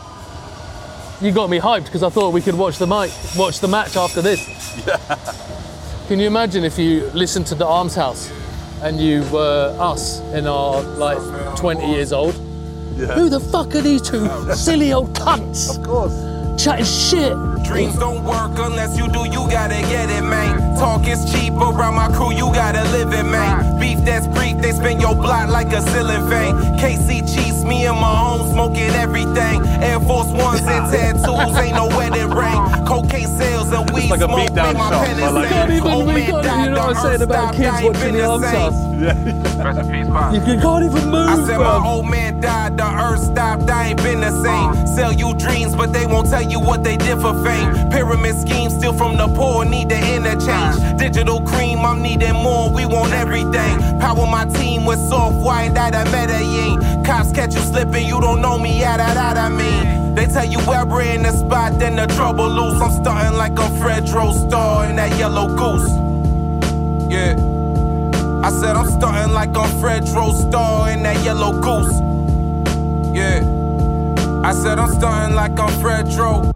You got me hyped because I thought we could watch the mic, watch the match after this. Yeah. Can you imagine if you listened to the Arms House and you were us in our like twenty years old? Yeah. Who the fuck are these two silly old cunts? Of course. Chatting shit. Dreams don't work unless you do, you gotta get it, man. Talk is cheap around my crew, you gotta live it, man. Beef that's brief, they spin your block like a ceiling fan. K C cheats, me and my own smoking everything. Air Force Ones and tattoos, ain't no wedding ring. Cocaine sales and weed like a smoke, beatdown make my shot, pennies I like sing. Can't even, Old we man can't, died, you know what I'm the saying earth about stopped, kids I ain't watching been the the Arms same. House? You can't even move, I said bro. my old man died, the earth stopped, I ain't been the same. Sell you dreams, but they won't tell you what they did for fame. Pyramid schemes, steal from the poor, need the interchange. Digital cream, I'm needing more, we want everything. Power my team with soft white out of Medellin. Cops catch you slipping, you don't know me, yeah, that, that I mean. They tell you where we're in the spot, then the trouble loose. I'm starting like a Fredro Star in that Yellow Goose. Yeah. I said I'm starting like I'm Fredro Star in that Yellow Goose. Yeah. I said I'm starting like I'm Fredro.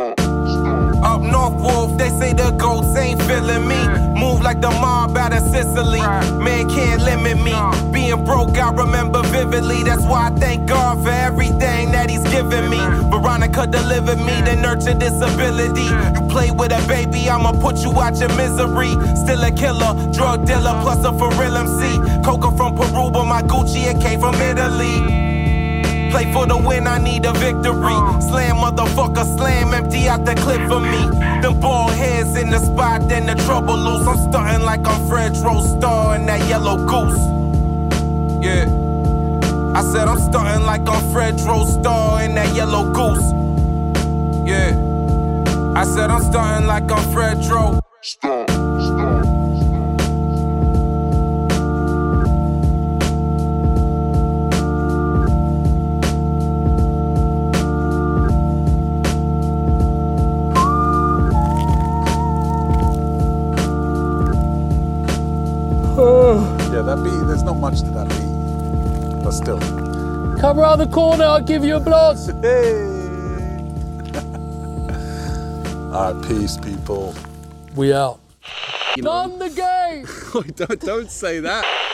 Up north, Wolf, they say the goats ain't feeling me. Move like the mob out of Sicily. Man can't limit me. Being broke, I remember vividly. That's why I thank God for everything that He's given me. Veronica delivered me to nurture disability. You play with a baby, I'ma put you out your misery. Still a killer, drug dealer, plus a for real M C. Coca from Peru, but my Gucci, it came from Italy. Play for the win, I need a victory. Slam, motherfucker, slam, empty out the clip for me. Them bald heads in the spot, then the trouble loose. I'm starting like I'm Fredro Star in that Yellow Goose. Yeah. I said I'm starting like I'm Fredro Star in that Yellow Goose. Yeah. I said I'm starting like I'm Fredro Star. Yeah, that beat, there's not much to that beat. But still. Come around the corner, I'll give you a blast. Hey! Alright, peace, people. We out. Done the game. don't, don't say that.